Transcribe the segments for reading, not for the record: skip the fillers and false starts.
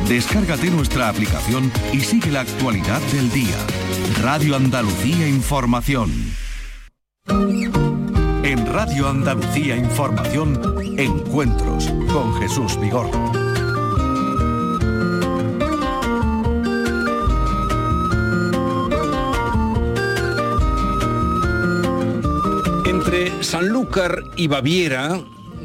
Descárgate nuestra aplicación y sigue la actualidad del día. Radio Andalucía Información. En Radio Andalucía Información, Encuentros con Jesús Vigorra. Entre Sanlúcar y Baviera,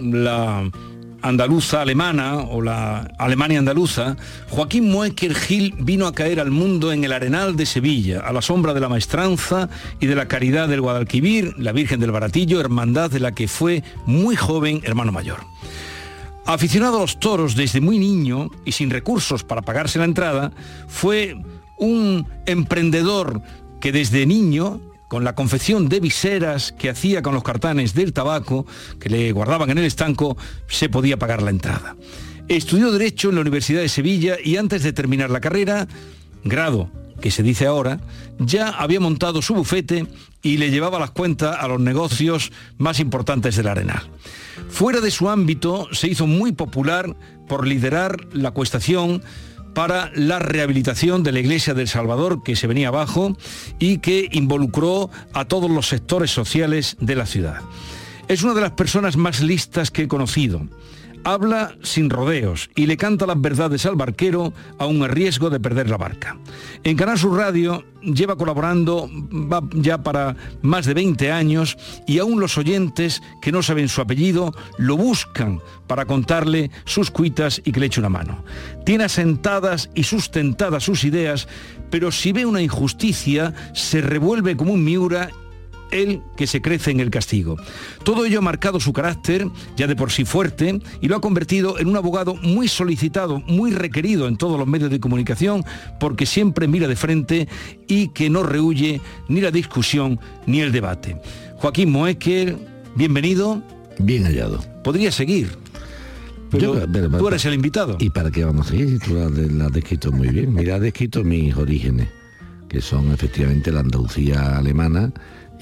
la andaluza alemana o la Alemania andaluza, Joaquín Moecker Gil vino a caer al mundo en el Arenal de Sevilla, a la sombra de la Maestranza y de la Caridad del Guadalquivir, la Virgen del Baratillo, hermandad de la que fue muy joven hermano mayor. Aficionado a los toros desde muy niño y sin recursos para pagarse la entrada, fue un emprendedor que desde niño, con la confección de viseras que hacía con los cartanes del tabaco que le guardaban en el estanco, se podía pagar la entrada. Estudió Derecho en la Universidad de Sevilla y antes de terminar la carrera, grado que se dice ahora, ya había montado su bufete y le llevaba las cuentas a los negocios más importantes del Arenal. Fuera de su ámbito, se hizo muy popular por liderar la cuestación para la rehabilitación de la Iglesia del Salvador, que se venía abajo y que involucró a todos los sectores sociales de la ciudad. Es una de las personas más listas que he conocido. Habla sin rodeos y le canta las verdades al barquero, aun a riesgo de perder la barca. En Canal Sur Radio lleva colaborando ya para más de 20 años y aún los oyentes que no saben su apellido lo buscan para contarle sus cuitas y que le eche una mano. Tiene asentadas y sustentadas sus ideas, pero si ve una injusticia se revuelve como un Miura, él que se crece en el castigo. Todo ello ha marcado su carácter, ya de por sí fuerte, y lo ha convertido en un abogado muy solicitado, muy requerido en todos los medios de comunicación, porque siempre mira de frente y que no rehúye ni la discusión ni el debate. Joaquín Moecker, bienvenido. Bien hallado. Podría seguir, pero tú eres el invitado. ¿Y para qué vamos a seguir? Tú la has descrito muy bien. Mira, has descrito mis orígenes, que son efectivamente la Andalucía alemana,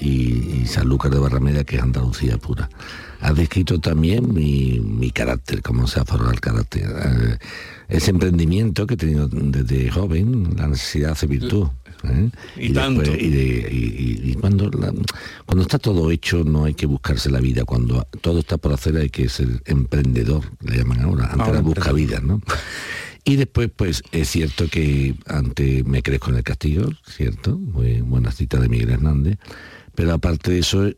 y Sanlúcar de Barrameda, que es Andalucía pura. Has descrito también mi carácter, cómo se ha formado el carácter. Ese emprendimiento que he tenido desde joven, la necesidad hace virtud. Y tanto. Después, y cuando está todo hecho, no hay que buscarse la vida. Cuando todo está por hacer, hay que ser emprendedor, le llaman ahora. Antes era busca vida, ¿no? Y después, pues, es cierto que antes me crezco en el castigo, ¿cierto? Muy buena cita de Miguel Hernández. Pero aparte de eso,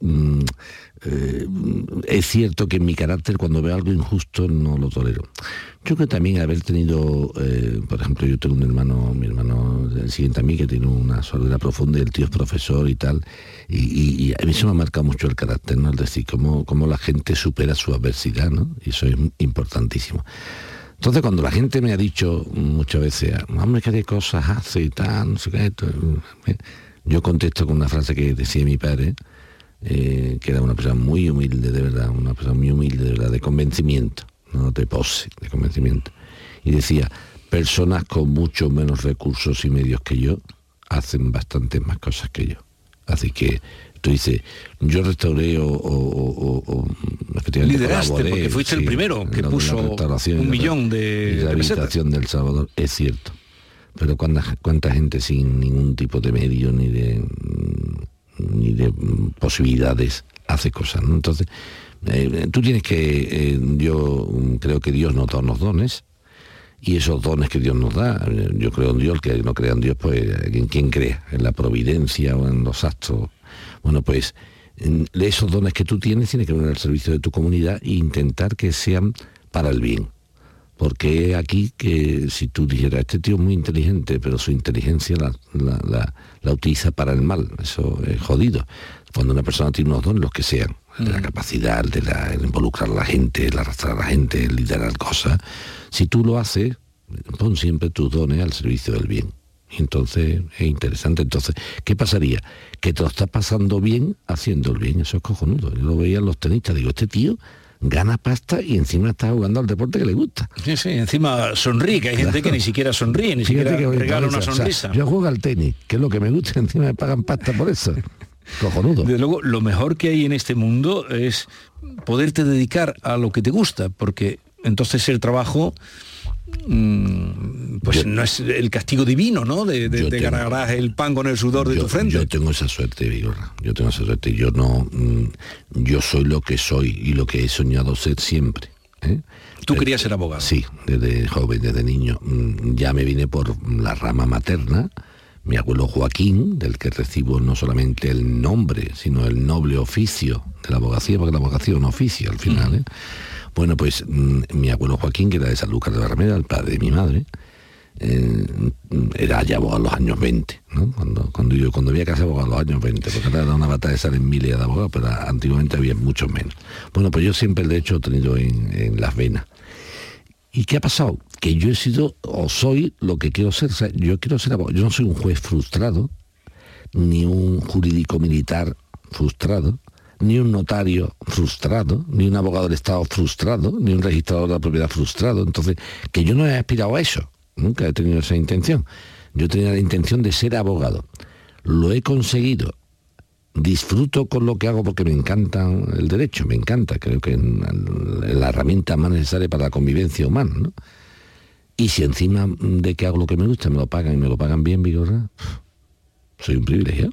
es cierto que en mi carácter, cuando veo algo injusto, no lo tolero. Yo creo que también haber tenido, por ejemplo, yo tengo un hermano, mi hermano el siguiente a mí, que tiene una sordera profunda y el tío es profesor y tal, y a mí se me ha marcado mucho el carácter, ¿no? Es decir, cómo la gente supera su adversidad, ¿no? Y eso es importantísimo. Entonces, cuando la gente me ha dicho muchas veces, hombre, qué de cosas hace y tal, no sé qué, yo contesto con una frase que decía mi padre, que era una persona muy humilde, de verdad, una persona muy humilde, de verdad, de convencimiento, no de pose, de convencimiento. Y decía, personas con mucho menos recursos y medios que yo hacen bastantes más cosas que yo. Así que tú dices, yo restauré o efectivamente lideraste, colaboré, porque fuiste el primero que puso 1 millón de rehabilitación del Salvador, es cierto. Pero cuánta gente sin ningún tipo de medio ni de posibilidades hace cosas, ¿no? Entonces, tú tienes que, yo creo que Dios nos da unos dones, y esos dones que Dios nos da, yo creo en Dios, el que no crea en Dios, pues en quien crea, en la providencia o en los actos. Bueno, pues esos dones que tú tienes que poner al servicio de tu comunidad e intentar que sean para el bien. Porque aquí que si tú dijeras, este tío es muy inteligente, pero su inteligencia la utiliza para el mal, eso es jodido. Cuando una persona tiene unos dones, los que sean, de la capacidad, de involucrar a la gente, el arrastrar a la gente, el liderar cosas, si tú lo haces, pon siempre tus dones al servicio del bien. Y entonces es interesante. Entonces, ¿qué pasaría? Que te lo estás pasando bien haciendo el bien, eso es cojonudo. Yo lo veía en los tenistas, digo, este tío gana pasta y encima está jugando al deporte que le gusta. Sí, encima sonríe, que hay gente que ni siquiera sonríe, ni siquiera regala una sonrisa. O sea, yo juego al tenis, que es lo que me gusta, y encima me pagan pasta por eso. Cojonudo. Desde luego, lo mejor que hay en este mundo es poderte dedicar a lo que te gusta, porque entonces el trabajo pues no es el castigo divino, ¿no? De ganarás el pan con el sudor de tu frente. Yo tengo esa suerte, Vigorra. Yo tengo esa suerte. Yo soy lo que soy y lo que he soñado ser siempre. ¿Tú querías ser abogado? Sí, desde joven, desde niño. Ya me vine por la rama materna. Mi abuelo Joaquín, del que recibo no solamente el nombre, sino el noble oficio de la abogacía, porque la abogacía es un oficio al final. Bueno, pues mi abuelo Joaquín, que era de Sanlúcar de Barrameda, el padre de mi madre, era ya abogado a los años 20, ¿no? Cuando había casa abogado a los años 20, porque ahora era una batalla de salen miles de abogados, pero antiguamente había muchos menos. Bueno, pues yo siempre el derecho he tenido en las venas. ¿Y qué ha pasado? Que yo he sido o soy lo que quiero ser. O sea, yo quiero ser abogado. Yo no soy un juez frustrado, ni un jurídico militar frustrado, ni un notario frustrado, ni un abogado del Estado frustrado, ni un registrador de la propiedad frustrado. Entonces, que yo no he aspirado a eso. Nunca he tenido esa intención. Yo tenía la intención de ser abogado. Lo he conseguido. Disfruto con lo que hago porque me encanta el derecho, me encanta. Creo que es la herramienta más necesaria para la convivencia humana, ¿no? Y si encima de que hago lo que me gusta me lo pagan y me lo pagan bien, Vigorra, soy un privilegiado.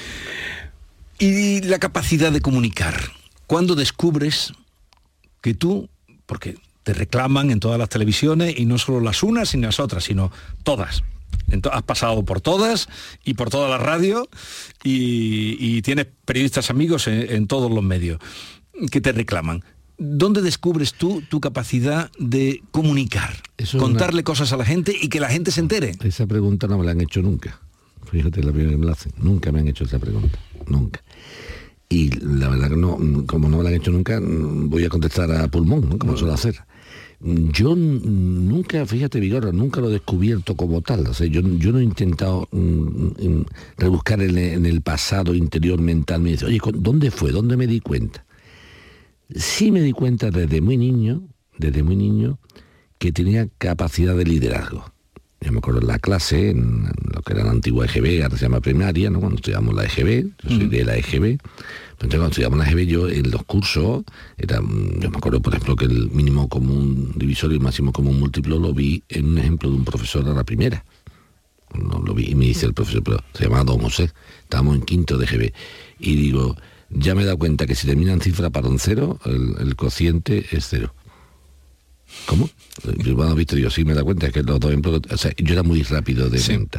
Y la capacidad de comunicar. ¿Cuándo descubres que tú, porque te reclaman en todas las televisiones, y no solo las unas ni las otras, sino todas? Has pasado por todas y por toda la radio y tienes periodistas amigos en todos los medios que te reclaman. ¿Dónde descubres tú tu capacidad de comunicar? Contarle cosas a la gente y que la gente se entere. Esa pregunta no me la han hecho nunca. Fíjate, la primera que me la hacen. Nunca me han hecho esa pregunta. Nunca. Y la verdad que no, como no me la han hecho nunca, voy a contestar a pulmón, ¿no? Como suelo hacer. Yo nunca, fíjate, Vigorra, nunca lo he descubierto como tal. O sea, yo no he intentado rebuscar en el pasado interior mental. Me dice, oye, ¿dónde fue? ¿Dónde me di cuenta? Sí me di cuenta desde muy niño, que tenía capacidad de liderazgo. Yo me acuerdo en la clase, en lo que era la antigua EGB, ahora se llama primaria, ¿no? Cuando estudiamos la EGB, yo soy de la EGB. Entonces, cuando estudiamos la EGB, yo en los cursos, yo me acuerdo, por ejemplo, que el mínimo común divisor y el máximo común múltiplo lo vi en un ejemplo de un profesor a la primera. No lo vi, y me dice el profesor, pero se llamaba Don José, estábamos en quinto de EGB. Y digo, ya me he dado cuenta que si termina en cifra para un cero, el cociente es cero. ¿Cómo? Yo, bueno, visto, digo, sí me he dado cuenta, es que los dos ejemplos, o sea, yo era muy rápido de venta.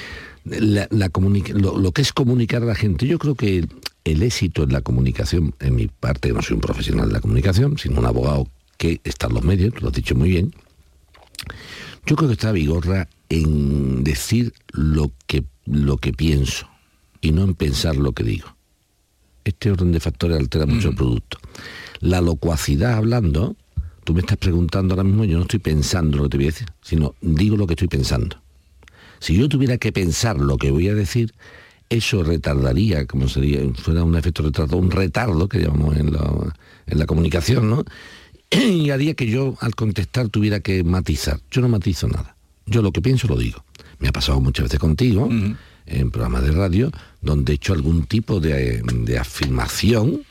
Lo que es comunicar a la gente, yo creo que el éxito en la comunicación, en mi parte, no soy un profesional de la comunicación, sino un abogado que está en los medios, tú lo has dicho muy bien. Yo creo que está, Vigorra, en decir lo que pienso y no en pensar lo que digo. Este orden de factores altera mucho el producto. La locuacidad hablando, tú me estás preguntando ahora mismo, yo no estoy pensando lo que te voy a decir, sino digo lo que estoy pensando. Si yo tuviera que pensar lo que voy a decir, eso retardaría, como fuera un efecto retardo, un retardo que llamamos en la comunicación, ¿no? Y haría que yo al contestar tuviera que matizar. Yo no matizo nada. Yo lo que pienso lo digo. Me ha pasado muchas veces contigo, en programas de radio, donde he hecho algún tipo de afirmación,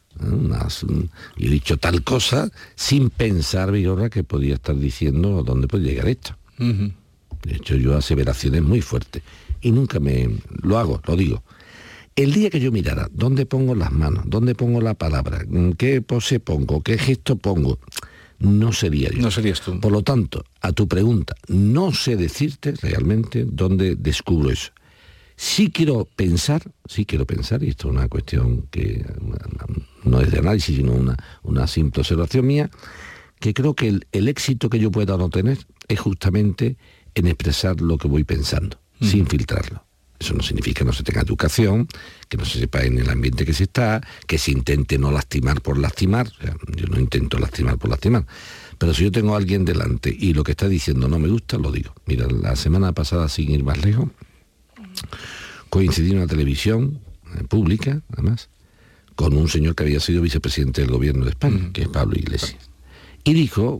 y he dicho tal cosa, sin pensar, Vigorra, que podía estar diciendo dónde puede llegar esto. De hecho, yo aseveraciones muy fuertes. Y nunca lo hago, lo digo. El día que yo mirara dónde pongo las manos, dónde pongo la palabra, qué pose pongo, qué gesto pongo, no sería yo. No serías tú. Por lo tanto, a tu pregunta, no sé decirte realmente dónde descubro eso. Sí quiero pensar, y esto es una cuestión que no es de análisis, sino una simple observación mía, que creo que el éxito que yo pueda no tener es justamente en expresar lo que voy pensando, sin filtrarlo. Eso no significa que no se tenga educación, que no se sepa en el ambiente que se está, que se intente no lastimar por lastimar. O sea, yo no intento lastimar por lastimar. Pero si yo tengo a alguien delante y lo que está diciendo no me gusta, lo digo. Mira, la semana pasada, sin ir más lejos, coincidí en una televisión pública, además, con un señor que había sido vicepresidente del gobierno de España, que es Pablo Iglesias. Y dijo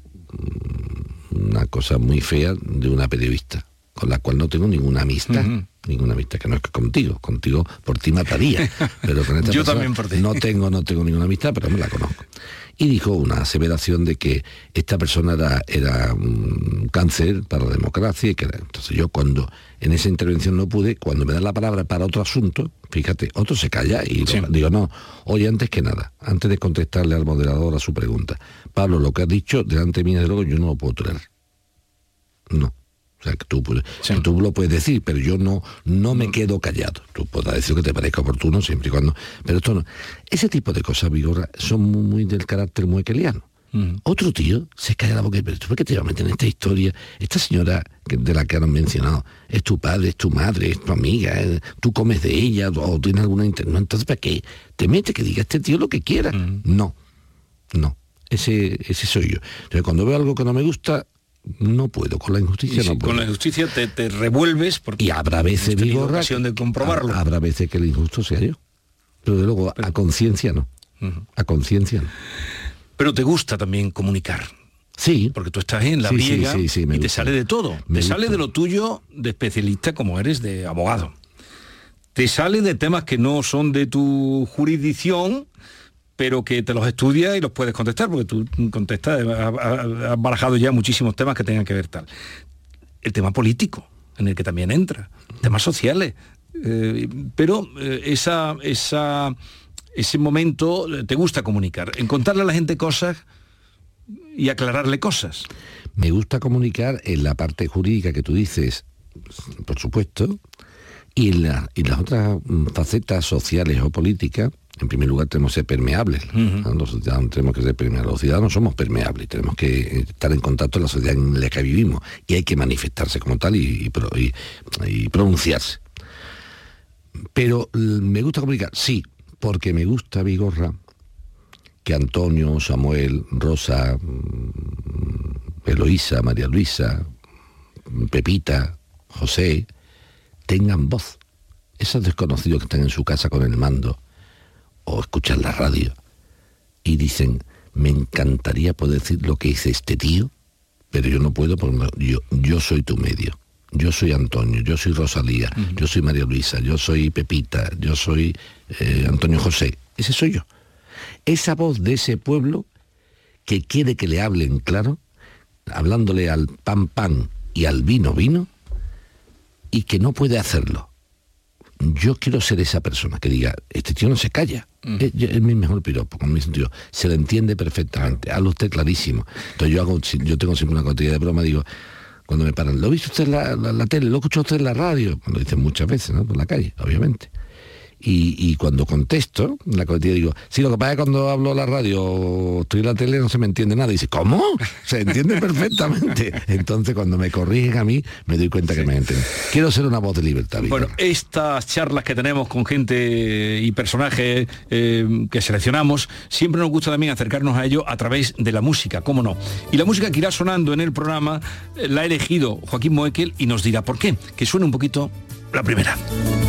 una cosa muy fea de una periodista, con la cual no tengo ninguna amistad, que no es que contigo por ti mataría, pero con esta yo también por ti. no tengo ninguna amistad, pero me la conozco. y dijo una aseveración de que esta persona era un cáncer para la democracia. Entonces yo cuando en esa intervención no pude, cuando me dan la palabra para otro asunto, fíjate, otro se calla y digo, no, oye, antes que nada, antes de contestarle al moderador a su pregunta, Pablo, lo que has dicho delante de mí, desde luego, yo no lo puedo tolerar. No. O sea, que tú lo puedes decir, pero yo no me quedo callado. Tú podrás decir lo que te parezca oportuno, siempre y cuando... Pero esto no. Ese tipo de cosas, Vigorra, son muy del carácter muequeliano. Otro tío se calla la boca y pero ¿tú por qué te vas a meter en esta historia? Esta señora de la que han mencionado es tu padre, es tu madre, es tu amiga, tú comes de ella o tienes alguna no, entonces ¿para qué? Te metes que diga este tío lo que quiera. No. Ese soy yo. Entonces cuando veo algo que no me gusta, no puedo, con la injusticia no puedo. Con la injusticia te revuelves porque... Y habrá veces, Vigorra, ocasión de comprobarlo. Habrá veces que el injusto sea yo. Pero de luego, a conciencia no. A conciencia no. Pero te gusta también comunicar. Sí. Porque tú estás en la briega y te gusta. sale de todo. Te sale de lo tuyo de especialista como eres de abogado. Te sale de temas que no son de tu jurisdicción, pero que te los estudias y los puedes contestar, porque tú contestas, has barajado ya muchísimos temas que tengan que ver tal. El tema político, en el que también entra, temas sociales. Pero ese momento te gusta comunicar, en contarle a la gente cosas y aclararle cosas. Me gusta comunicar en la parte jurídica que tú dices, por supuesto, y en las otras facetas sociales o políticas. En primer lugar tenemos que ser permeables. Los ciudadanos tenemos que ser permeables. Los ciudadanos somos permeables, tenemos que estar en contacto con la sociedad en la que vivimos y hay que manifestarse como tal y pronunciarse. Pero me gusta comunicar, sí, porque me gusta, Vigorra, que Antonio, Samuel, Rosa, Eloísa, María Luisa, Pepita, José, tengan voz. Esos desconocidos que están en su casa con el mando o escuchan la radio y dicen, me encantaría poder decir lo que dice este tío, pero yo no puedo porque yo soy tu medio. Yo soy Antonio, yo soy Rosalía, yo soy María Luisa, yo soy Pepita, yo soy Antonio José. Ese soy yo. Esa voz de ese pueblo que quiere que le hablen claro, hablándole al pan pan y al vino vino, y que no puede hacerlo. Yo quiero ser esa persona que diga, este tío no se calla. Es mi mejor piropo, con mi sentido. Se le entiende perfectamente, habla usted clarísimo. Entonces yo tengo siempre una cotilla de broma, digo, cuando me paran, ¿lo ha visto usted en la tele? ¿Lo escuchó usted en la radio? Lo dicen muchas veces, ¿no? Por la calle, obviamente. Y cuando contesto, en la cotilla digo, sí, lo que pasa es que cuando hablo en la radio o estoy en la tele no se me entiende nada. Y dice, ¿cómo? Se entiende perfectamente. Entonces cuando me corrigen a mí, me doy cuenta que me entienden. Quiero ser una voz de libertad. Bueno, estas charlas que tenemos con gente y personajes que seleccionamos, siempre nos gusta también acercarnos a ello a través de la música, cómo no. Y la música que irá sonando en el programa la ha elegido Joaquín Moekel y nos dirá por qué. Que suene un poquito la primera.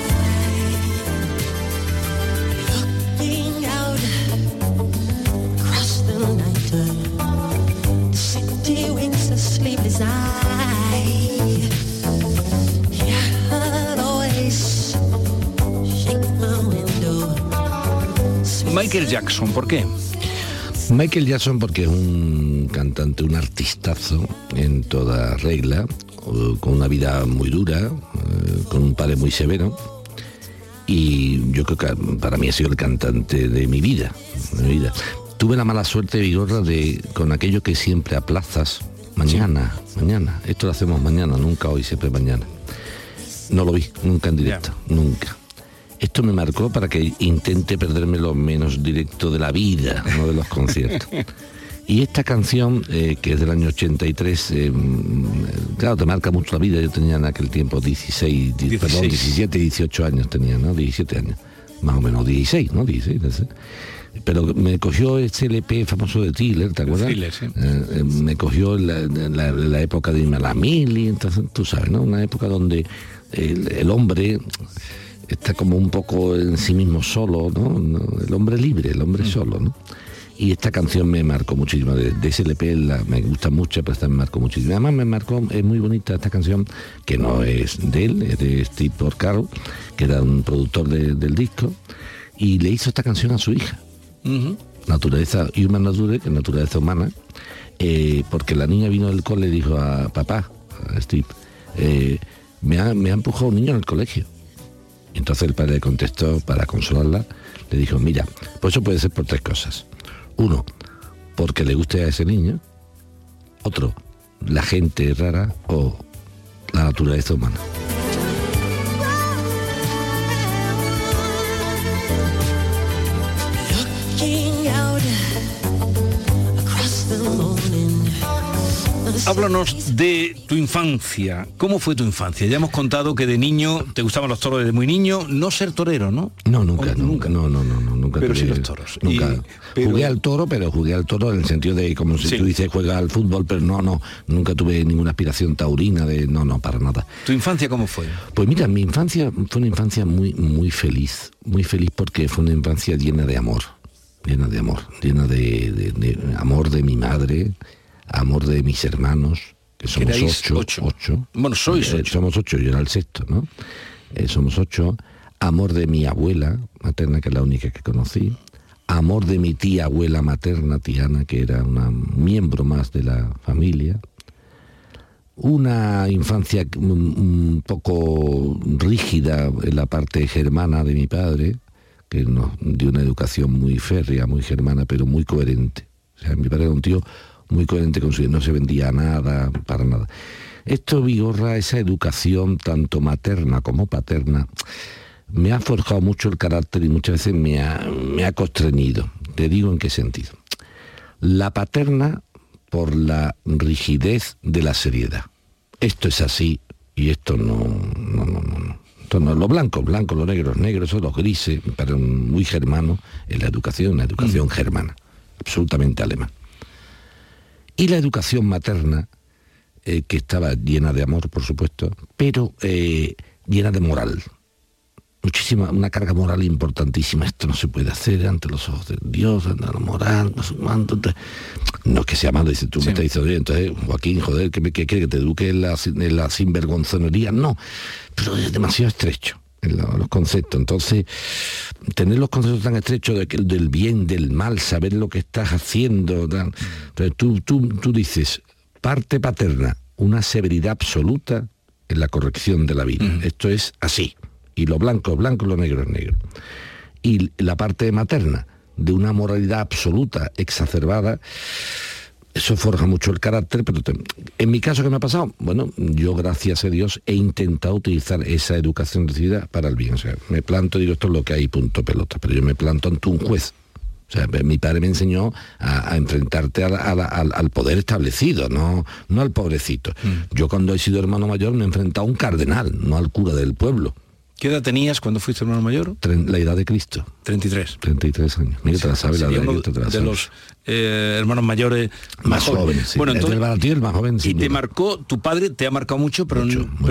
Michael Jackson, ¿por qué? Michael Jackson porque es un cantante, un artistazo en toda regla, con una vida muy dura, con un padre muy severo, y yo creo que para mí ha sido el cantante de mi vida. Tuve la mala suerte, Vigorra, con aquello que siempre aplazas, mañana, esto lo hacemos mañana, nunca hoy, siempre mañana. No lo vi, nunca en directo, nunca. Esto me marcó para que intente perderme lo menos directo de la vida, no de los conciertos. Y esta canción, que es del año 83, claro, te marca mucho la vida. Yo tenía en aquel tiempo 17, 18 años tenía, ¿no? 17 años, más o menos, 16, ¿no? 16, no sé. Pero me cogió este LP famoso de Thriller, ¿te acuerdas? Thriller, sí. Me cogió la época de Irma la Mili, entonces tú sabes, ¿no? Una época donde el hombre está como un poco en sí mismo solo, ¿no? El hombre libre, el hombre solo, ¿no? Y esta canción me marcó muchísimo. De ese LP me gusta mucho, pero esta me marcó muchísimo. Además me marcó, es muy bonita esta canción, que no es de él, es de Steve Porcaro, que era un productor del disco, y le hizo esta canción a su hija. naturaleza human nature, que es naturaleza humana, porque la niña vino del cole y dijo a papá, a Steve, me ha empujado un niño en el colegio. Y entonces el padre le contestó, para consolarla, le dijo, mira, pues eso puede ser por 3 cosas. 1, porque le guste a ese niño. Otro, la gente rara, o la naturaleza humana. Háblanos de tu infancia. ¿Cómo fue tu infancia? Ya hemos contado que de niño te gustaban los toros desde muy niño. No ser torero, ¿no? No, nunca. Nunca. Pero tuve, sí los toros. Nunca. Jugué al toro, pero jugué al toro en el sentido de, como si tú dices, juega al fútbol, pero no. Nunca tuve ninguna aspiración taurina de... No, para nada. ¿Tu infancia cómo fue? Pues mira, mi infancia fue una infancia muy, muy feliz. Muy feliz porque fue una infancia llena de amor. Llena de amor de mi madre, amor de mis hermanos, que somos 8. Bueno, sois 8. Somos 8, yo era el 6º, ¿no? Somos 8. Amor de mi abuela materna, que es la única que conocí. Amor de mi tía abuela materna, Tiana, que era una miembro más de la familia. Una infancia un poco rígida en la parte germana de mi padre, que nos dio una educación muy férrea, muy germana, pero muy coherente. O sea, mi padre era un tío muy coherente con su vida, no se vendía nada, para nada. Esto, Vigorra, esa educación tanto materna como paterna, me ha forjado mucho el carácter y muchas veces me ha constreñido. Te digo en qué sentido. La paterna, por la rigidez de la seriedad. Esto es así y esto no. Esto no, los blancos, los negros, son los grises, pero muy germano en la educación, una educación germana, absolutamente alemán. Y la educación materna, que estaba llena de amor, por supuesto, pero llena de moral. Muchísima, una carga moral importantísima. Esto no se puede hacer ante los ojos de Dios, ante la moral, no es que sea malo, dice, tú me estás diciendo, entonces, Joaquín, joder, ¿qué quiere que te eduque en la sinvergonzonería? No, pero es demasiado estrecho en los conceptos. Entonces, tener los conceptos tan estrechos del bien, del mal, saber lo que estás haciendo, entonces tú dices, parte paterna, una severidad absoluta en la corrección de la vida. Esto es así. Y lo blanco es blanco, lo negro es negro. Y la parte materna, de una moralidad absoluta, exacerbada, eso forja mucho el carácter, pero en mi caso, ¿qué me ha pasado? Bueno, yo, gracias a Dios, he intentado utilizar esa educación recibida para el bien. O sea, me planto, digo, esto es lo que hay, punto pelota, pero yo me planto ante un juez. O sea, mi padre me enseñó a enfrentarte al poder establecido, no al pobrecito. Yo, cuando he sido hermano mayor, me he enfrentado a un cardenal, no al cura del pueblo. ¿Qué edad tenías cuando fuiste hermano mayor? La edad de Cristo. 33. 33 años. Mira, te la sabes, la edad que te la sabes. De los hermanos mayores más jóvenes. Sí. Bueno, entonces, el más joven. Y te marcó, tu padre te ha marcado mucho, pero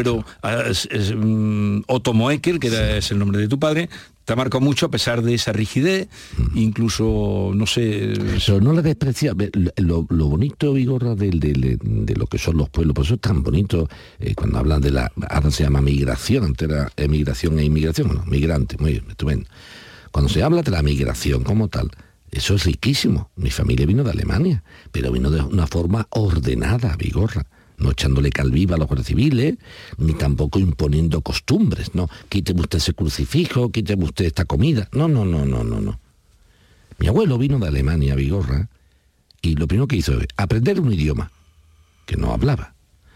Otto Moekel, que es el nombre de tu padre, te ha marcado mucho a pesar de esa rigidez, incluso, no sé... Pero no la desprecia. Lo bonito, Vigorra, de lo que son los pueblos, por eso es tan bonito cuando hablan de ahora se llama migración, antes era emigración e inmigración, bueno, migrante, muy bien, estupendo. Cuando se habla de la migración como tal, eso es riquísimo. Mi familia vino de Alemania, pero vino de una forma ordenada, Vigorra. No echándole calviva a los guardias civiles, ni tampoco imponiendo costumbres, no. Quíteme usted ese crucifijo, quíteme usted esta comida. No. Mi abuelo vino de Alemania, Vigorra, y lo primero que hizo es aprender un idioma que no hablaba.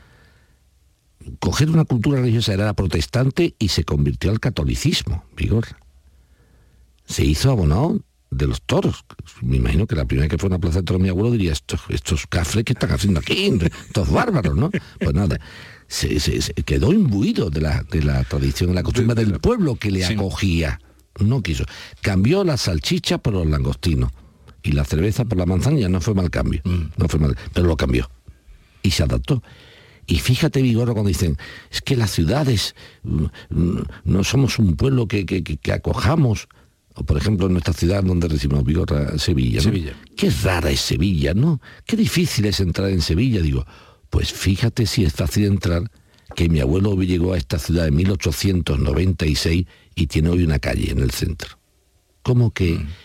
Coger una cultura religiosa, era protestante y se convirtió al catolicismo, Vigorra. Se hizo abonado de los toros. Me imagino que la primera vez que fue a una plaza de toros mi abuelo diría, estos cafres que están haciendo aquí, estos bárbaros, ¿no? Pues nada, se quedó imbuido de la tradición, de la costumbre del pueblo que le acogía. No quiso. Cambió la salchicha por los langostinos y la cerveza por la manzana. No fue mal cambio, no fue mal, pero lo cambió y se adaptó. Y fíjate, Vigorra, cuando dicen, es que las ciudades no somos un pueblo que acojamos. O, por ejemplo, en nuestra ciudad donde recibimos, Vigorra, Sevilla, ¿no? Sevilla. Qué rara es Sevilla, ¿no? Qué difícil es entrar en Sevilla. Digo, pues fíjate si es fácil entrar, que mi abuelo llegó a esta ciudad en 1896 y tiene hoy una calle en el centro. ¿Cómo que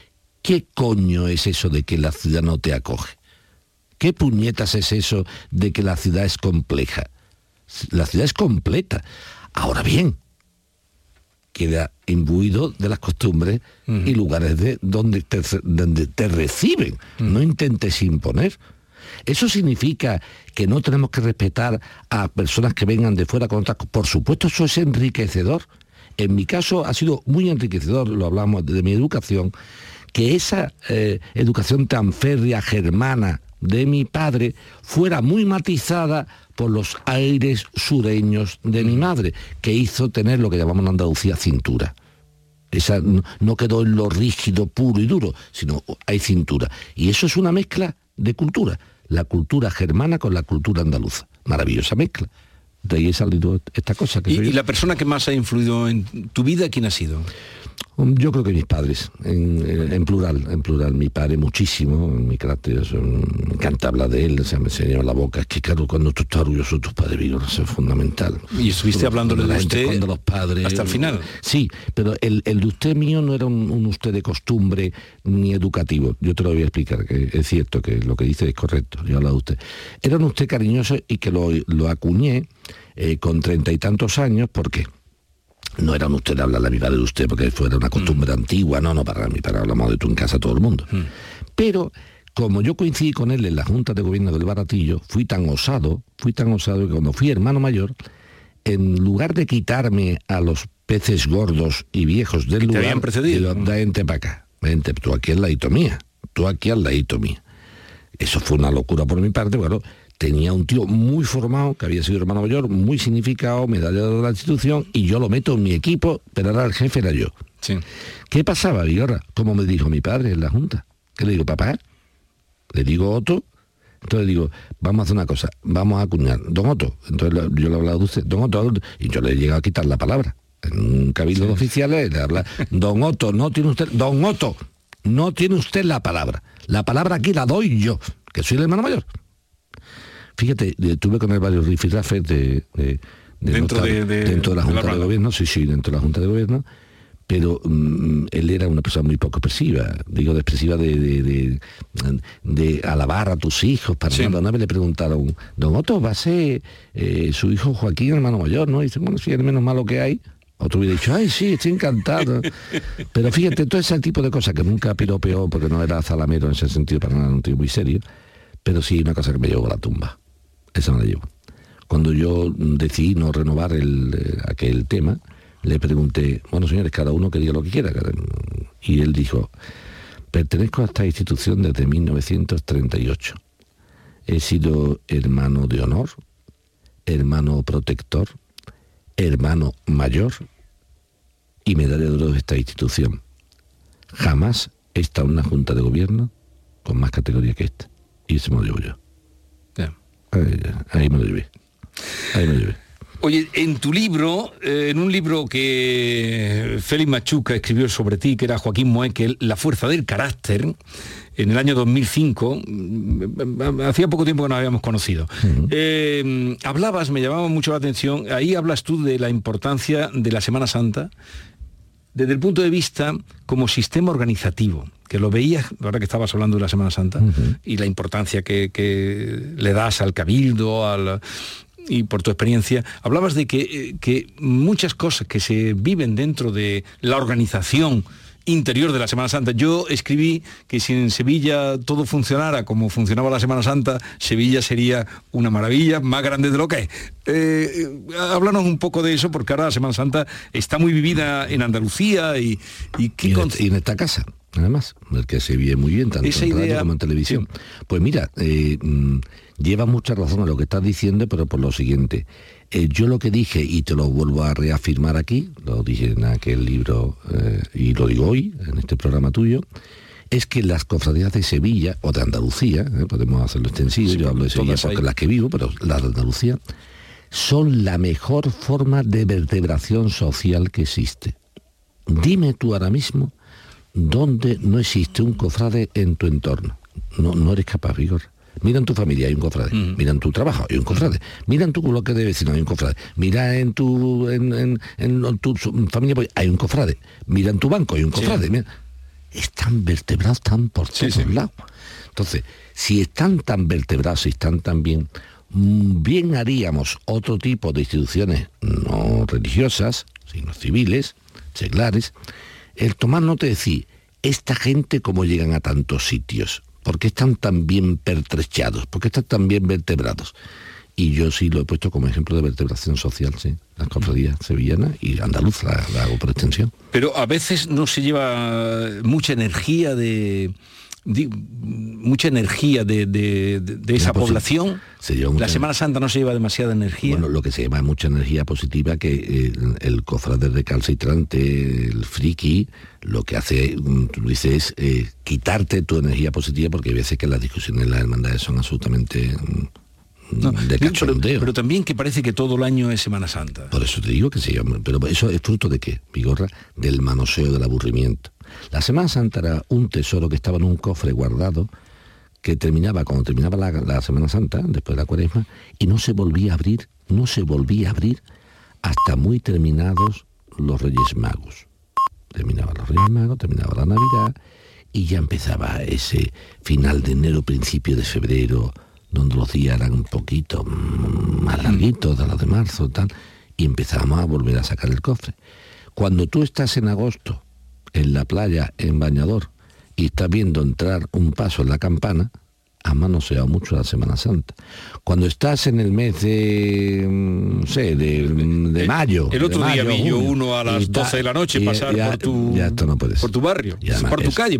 ¿Qué coño es eso de que la ciudad no te acoge? ¿Qué puñetas es eso de que la ciudad es compleja? La ciudad es completa. Ahora bien, queda imbuido de las costumbres y lugares donde te reciben. No intentes imponer. ¿Eso significa que no tenemos que respetar a personas que vengan de fuera con otras cosas? Por supuesto, eso es enriquecedor. En mi caso ha sido muy enriquecedor, lo hablamos de mi educación, que esa educación tan férrea, germana, de mi padre, fuera muy matizada por los aires sureños de mi madre, que hizo tener lo que llamamos en Andalucía cintura. Esa no quedó en lo rígido, puro y duro, sino hay cintura. Y eso es una mezcla de cultura, la cultura germana con la cultura andaluza. Maravillosa mezcla. De ahí ha salido esta cosa. ¿Y la persona que más ha influido en tu vida, quién ha sido? Yo creo que mis padres, en plural, mi padre muchísimo, mi carácter, me encanta hablar de él, me enseñó la boca, es que claro, cuando tú estás orgulloso de tus padres, Vigor, eso es fundamental. ¿Y estuviste hablándole de usted cuando los padres, hasta el final? Sí, pero el de usted mío no era un usted de costumbre ni educativo, yo te lo voy a explicar, que es cierto que lo que dice es correcto, yo hablo de usted. Era un usted cariñoso y que lo acuñé con 30 y tantos años, ¿por qué? No era un usted de hablarle a mi padre de usted porque fuera una costumbre antigua, no, para mi padre hablamos de tú en casa a todo el mundo. Pero como yo coincidí con él en la Junta de Gobierno del Baratillo, fui tan osado que cuando fui hermano mayor, en lugar de quitarme a los peces gordos y viejos del lugar, habían precedido. Vente para acá, vente, tú aquí al ladito mía. Eso fue una locura por mi parte, bueno. Tenía un tío muy formado, que había sido hermano mayor, muy significado, medallado de la institución, y yo lo meto en mi equipo, pero ahora el jefe era yo. Sí. ¿Qué pasaba, Vigorra? Como me dijo mi padre en la Junta. ¿Qué le digo, papá? Le digo, Otto. Entonces le digo, vamos a hacer una cosa, vamos a acuñar. Don Otto. Entonces yo le hablaba de usted, Don Otto, y yo le he llegado a quitar la palabra. En un cabildo de oficiales le habla, Don Otto, no tiene usted la palabra. La palabra aquí la doy yo, que soy el hermano mayor. Fíjate, tuve con él varios rifirrafes dentro de la Junta de Gobierno, sí, dentro de la Junta de Gobierno, pero él era una persona muy poco expresiva, expresiva de alabar a tus hijos, para nada. Una vez le preguntaron, Don Otto, va a ser su hijo Joaquín, hermano mayor, ¿no? Y dice, bueno, sí, es el menos malo que hay. Otro hubiera dicho, ay, sí, estoy encantado. Pero fíjate, todo ese tipo de cosas que nunca piropeó, porque no era zalamero en ese sentido, para nada, un tío muy serio, pero sí una cosa que me llevó a la tumba. Esa me la llevo. Cuando yo decidí no renovar aquel tema, le pregunté, bueno, señores, cada uno que diga lo que quiera. Y él dijo, pertenezco a esta institución desde 1938. He sido hermano de honor, hermano protector, hermano mayor y medalla de oro de esta institución. Jamás he estado en una junta de gobierno con más categoría que esta. Y eso me lo llevo yo. Ahí me lo llevé. Oye, en tu libro, en un libro que Félix Machuca escribió sobre ti, que era Joaquín Moekel, La fuerza del carácter, en el año 2005, hacía poco tiempo que nos habíamos conocido. Hablabas, me llamaba mucho la atención, ahí hablas tú de la importancia de la Semana Santa, desde el punto de vista como sistema organizativo, que lo veías, ahora que estabas hablando de la Semana Santa, y la importancia que le das al cabildo, y por tu experiencia, hablabas de que muchas cosas que se viven dentro de la organización interior de la Semana Santa. Yo escribí que si en Sevilla todo funcionara como funcionaba la Semana Santa, Sevilla sería una maravilla, más grande de lo que es. Háblanos un poco de eso, porque ahora la Semana Santa está muy vivida en Andalucía y en esta casa, además, el que se vive muy bien, tanto en radio como en televisión. Sí. Pues mira, lleva mucha razón a lo que estás diciendo, pero por lo siguiente. Yo lo que dije, y te lo vuelvo a reafirmar aquí, lo dije en aquel libro y lo digo hoy, en este programa tuyo, es que las cofradías de Sevilla, o de Andalucía, podemos hacerlo extensivo, sí, yo hablo de Sevilla porque las que vivo, pero las de Andalucía, son la mejor forma de vertebración social que existe. Dime tú ahora mismo dónde no existe un cofrade en tu entorno. No eres capaz, Vigor. Mira en tu familia, hay un cofrade. Mira en tu trabajo, hay un cofrade. Mira en tu bloque de vecinos, hay un cofrade. Mira en tu familia, hay un cofrade. Mira en tu banco, hay un cofrade. Sí. Mira. están vertebrados, están por todos lados. Entonces, si están tan vertebrados, si están tan bien, bien haríamos otro tipo de instituciones no religiosas, sino civiles, seglares, el tomar nota de decir, esta gente cómo llegan a tantos sitios, por qué están tan bien pertrechados, por qué están tan bien vertebrados. Y yo sí lo he puesto como ejemplo de vertebración social, sí, las cofradías sevillanas y andaluzas, la hago por extensión. Pero a veces no se lleva mucha energía de esa población. La Semana Santa no se lleva demasiada energía. Bueno, lo que se llama mucha energía positiva, que el cofrade recalcitrante, el friki, lo que hace, tú dices, es quitarte tu energía positiva, porque hay veces que las discusiones en las hermandades son absolutamente de cachondeo. Pero también que parece que todo el año es Semana Santa. Por eso te digo que se llama. Pero eso es fruto de ¿qué, Vigorra? Del manoseo, del aburrimiento. La Semana Santa era un tesoro que estaba en un cofre guardado, que cuando terminaba la Semana Santa, después de la Cuaresma, y no se volvía a abrir hasta muy terminados los Reyes Magos. Terminaban los Reyes Magos, terminaba la Navidad, y ya empezaba ese final de enero, principio de febrero, donde los días eran un poquito más larguitos de los de marzo, tal, y empezábamos a volver a sacar el cofre. Cuando tú estás en agosto, en la playa, en bañador, y estás viendo entrar un paso en la campana, has manoseado mucho la Semana Santa. Cuando estás en el mes de mayo... El otro día vi yo junio, uno a las 12 de la noche pasar por tu barrio, además, por tu calle.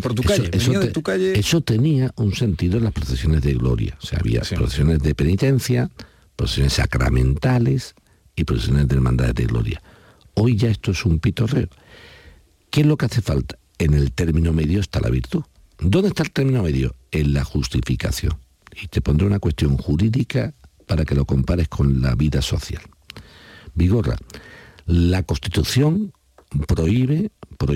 Eso tenía un sentido en las procesiones de gloria. O sea, había procesiones de penitencia, procesiones sacramentales y procesiones de hermandades de gloria. Hoy ya esto es un pitorreo. ¿Qué es lo que hace falta? En el término medio está la virtud. ¿Dónde está el término medio? En la justificación. Y te pondré una cuestión jurídica para que lo compares con la vida social. Vigorra, la Constitución prohíbe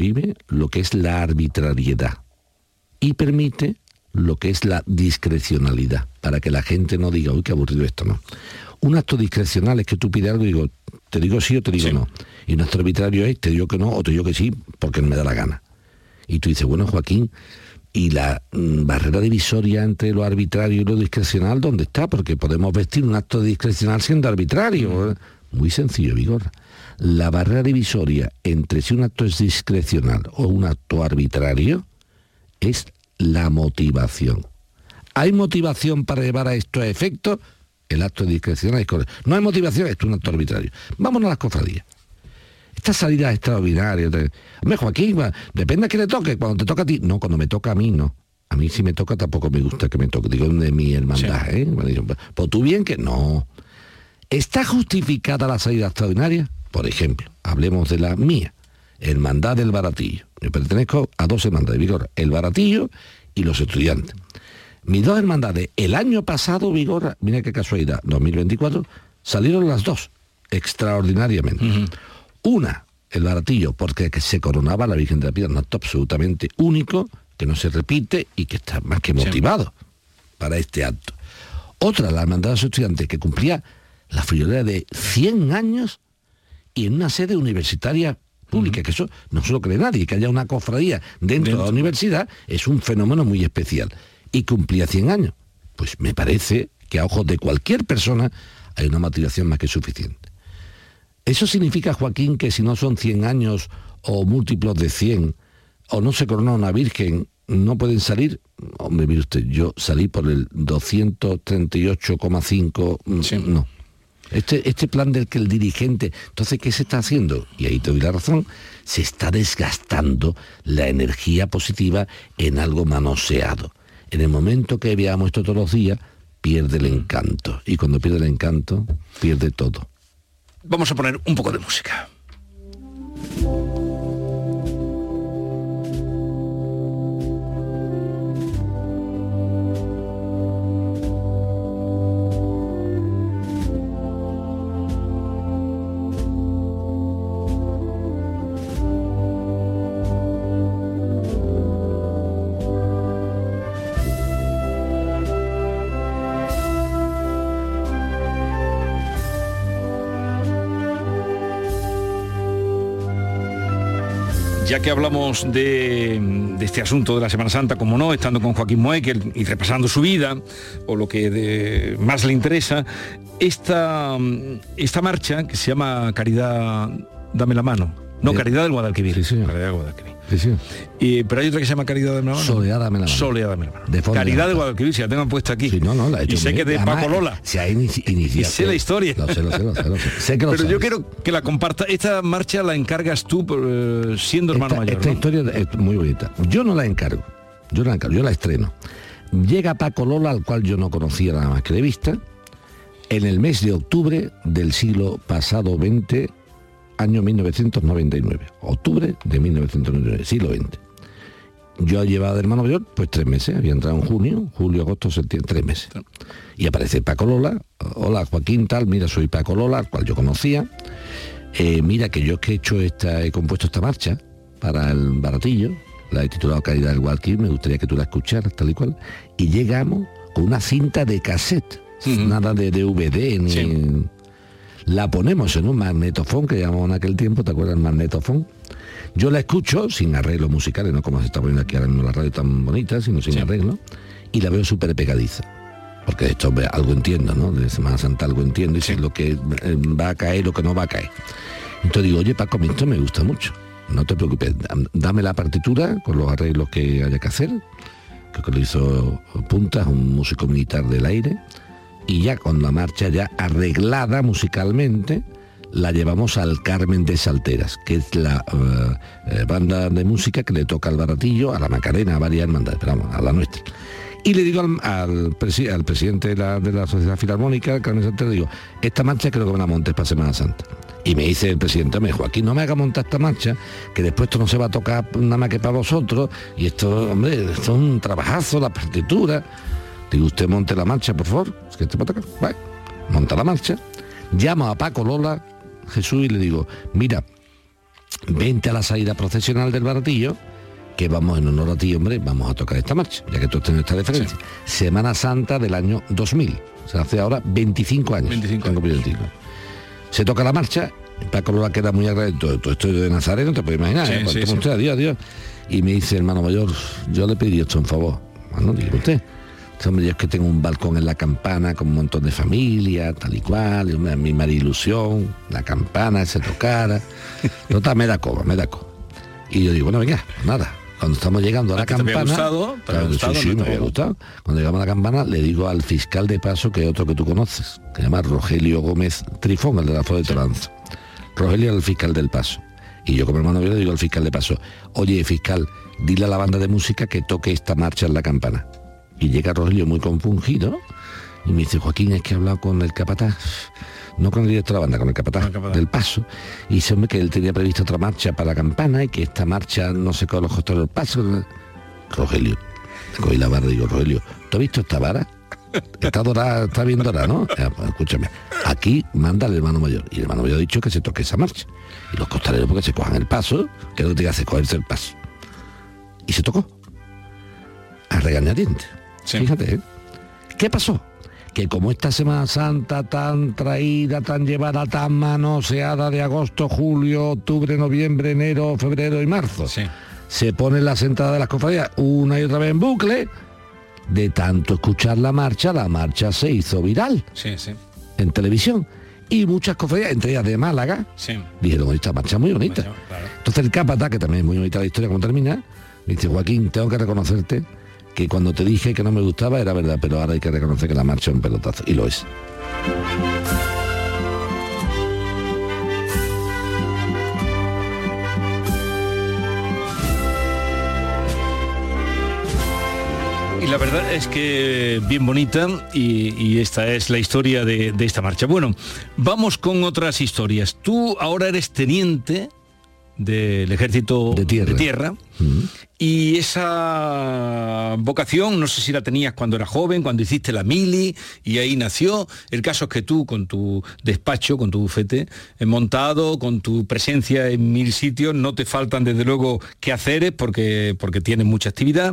lo que es la arbitrariedad y permite lo que es la discrecionalidad, para que la gente no diga, uy, qué aburrido esto, no. Un acto discrecional es que tú pides algo y digo, te digo sí o te digo no. Y un acto arbitrario es, te digo que no o te digo que sí, porque no me da la gana. Y tú dices, bueno, Joaquín, ¿y la barrera divisoria entre lo arbitrario y lo discrecional dónde está? Porque podemos vestir un acto discrecional siendo arbitrario. Muy sencillo, Vigorra. La barrera divisoria entre si un acto es discrecional o un acto arbitrario es la motivación. ¿Hay motivación para llevar a esto a efecto? El acto discrecional es correcto. No hay motivación, esto es un acto arbitrario. Vámonos a las cofradías. Estas salidas extraordinarias. Hombre, Joaquín, depende a quién le toque. Cuando te toca a ti. No, cuando me toca a mí, no. A mí si me toca tampoco me gusta que me toque. Digo, de mi hermandad, sí. Pues tú bien que no. ¿Está justificada la salida extraordinaria? Por ejemplo, hablemos de la mía. Hermandad del Baratillo. Yo pertenezco a dos hermandades, Vigorra. El Baratillo y los Estudiantes. Mis dos hermandades, el año pasado, Vigorra, mira qué casualidad, 2024, salieron las dos, extraordinariamente. Uh-huh. Una, el Baratillo, porque se coronaba la Virgen de la Piedad, un acto absolutamente único, que no se repite y que está más que motivado para este acto. Otra, la Hermandad de los Estudiantes, que cumplía la friolera de 100 años y en una sede universitaria pública, que eso no se lo cree nadie, que haya una cofradía dentro de la universidad es un fenómeno muy especial. Y cumplía 100 años. Pues me parece que a ojos de cualquier persona hay una motivación más que suficiente. ¿Eso significa, Joaquín, que si no son 100 años o múltiplos de 100 o no se corona una virgen, no pueden salir? Hombre, mire usted, yo salí por el 238,5, sí. No. Este plan del que el dirigente, entonces, ¿qué se está haciendo? Y ahí te doy la razón, se está desgastando la energía positiva en algo manoseado. En el momento que veamos esto todos los días, pierde el encanto. Y cuando pierde el encanto, pierde todo. Vamos a poner un poco de música. Ya que hablamos de este asunto de la Semana Santa, como no, estando con Joaquín Moekel y repasando su vida, o lo que más le interesa, esta marcha que se llama Caridad, dame la mano. No, Caridad del Guadalquivir. Sí, señor. Caridad del Guadalquivir. Sí, sí. Pero hay otra que se llama Caridad de la mano. Soledad dame la mano. Soledad dame la mano. De Caridad de Guadalquivir, si la tengo puesta aquí. Sí, no, la he hecho. Y sé que de además, Paco Lola. Se ha iniciado. Y sé la historia. Lo sé. Sé que lo Pero sabes. yo quiero que la comparta. Esta marcha la encargas tú siendo hermano mayor, Esta ¿no? historia es muy bonita. Yo no la encargo. Yo la estreno. Llega Paco Lola, al cual yo no conocía nada más que de vista, en el mes de octubre del siglo pasado 20, año 1999. Octubre de 1999, siglo XX. Yo llevaba de hermano mayor pues 3 meses, había entrado en julio, agosto, septiembre, 3 meses. Y aparece Paco Lola, hola Joaquín, tal, mira, soy Paco Lola, al cual yo conocía. Mira que yo es que he compuesto esta marcha para el Baratillo, la he titulado Caridad del Guadalquivir, me gustaría que tú la escucharas, tal y cual. Y llegamos con una cinta de cassette, nada de DVD, ni... Sí. La ponemos en un magnetofón que llamamos en aquel tiempo, ¿te acuerdas? El magnetofón. Yo la escucho sin arreglos musicales, no como se está poniendo aquí ahora mismo la radio tan bonita, sino sin arreglo, y la veo súper pegadiza. Porque de esto algo entiendo, ¿no? De Semana Santa algo entiendo y sé lo que va a caer, lo que no va a caer. Entonces digo, oye Paco, esto me gusta mucho. No te preocupes, dame la partitura con los arreglos que haya que hacer. Creo que lo hizo Puntas, un músico militar del aire. Y ya con la marcha ya arreglada musicalmente, la llevamos al Carmen de Salteras, que es la banda de música que le toca al Baratillo, a la Macarena, a varias hermandades, pero vamos, a la nuestra. Y le digo al presidente de la Sociedad Filarmónica, Carmen de Salteras, digo, esta marcha creo que me la montes para Semana Santa. Y me dice el presidente, Joaquín, no me haga montar esta marcha, que después esto no se va a tocar nada más que para vosotros, y esto, hombre, esto es un trabajazo, la partitura. Digo, usted monte la marcha, por favor, es que te va a tocar. Vale, monta la marcha, llamo a Paco Lola, Jesús, y le digo, mira, vente a la salida procesional del Baratillo, que vamos en honor a ti, hombre, vamos a tocar esta marcha, ya que tú tienes esta diferencia. Sí. Semana Santa del año 2000, o sea, hace ahora 25 años. 25. Se toca la marcha, Paco Lola queda muy agradecido, todo esto de Nazareno, te puedes imaginar, usted, adiós. Y me dice, hermano mayor, yo le pediría esto un favor. Bueno, dígame usted. Hombre, yo es que tengo un balcón en la Campana con un montón de familia, tal y cual, y mi marilusión, la campana se tocara. Total, me da coba. Y yo digo, bueno, venga, nada. Cuando estamos llegando a la Campana... ¿Te había gustado? Sí, me había gustado. Cuando llegamos a la Campana, le digo al fiscal de paso, que es otro que tú conoces, que se llama Rogelio Gómez Trifón, el de la Fo de Toranzo. Rogelio era el fiscal del paso. Y yo como hermano le digo al fiscal de paso, oye, fiscal, dile a la banda de música que toque esta marcha en la Campana. Y llega Rogelio muy compungido y me dice, Joaquín, es que he hablado con el capataz, no con el director de la banda, con el capataz del paso, y dice, hombre, que él tenía previsto otra marcha para la Campana y que esta marcha no sé con los costales del paso. Rogelio, le cogí la barra y digo, Rogelio, ¿tú has visto esta vara? Está dorada, está bien dorada, ¿no? Pues, escúchame, aquí manda el hermano mayor, y el hermano mayor ha dicho que se toque esa marcha, y los costaleros porque se cojan el paso, que es lo que te hace cogerse el paso. Y se tocó a regañadientes. Sí. Fíjate, ¿eh? ¿Qué pasó? Que como esta Semana Santa tan traída, tan llevada, tan manoseada de agosto, julio, octubre, noviembre, enero, febrero y marzo, se pone la sentada de las cofradías una y otra vez en bucle, de tanto escuchar la marcha se hizo viral en televisión. Y muchas cofradías, entre ellas de Málaga, dijeron, esta marcha es muy bonita. Claro. Entonces el capataz, que también es muy bonita la historia, como termina, me dice, Joaquín, tengo que reconocerte que cuando te dije que no me gustaba era verdad, pero ahora hay que reconocer que la marcha es un pelotazo, y lo es. Y la verdad es que bien bonita, y esta es la historia de esta marcha. Bueno, vamos con otras historias. Tú ahora eres teniente del Ejército de Tierra. Y esa vocación, no sé si la tenías cuando eras joven, cuando hiciste la mili, y ahí nació. El caso es que tú, con tu despacho, con tu bufete montado, con tu presencia en 1000 sitios, no te faltan desde luego quehaceres porque tienes mucha actividad.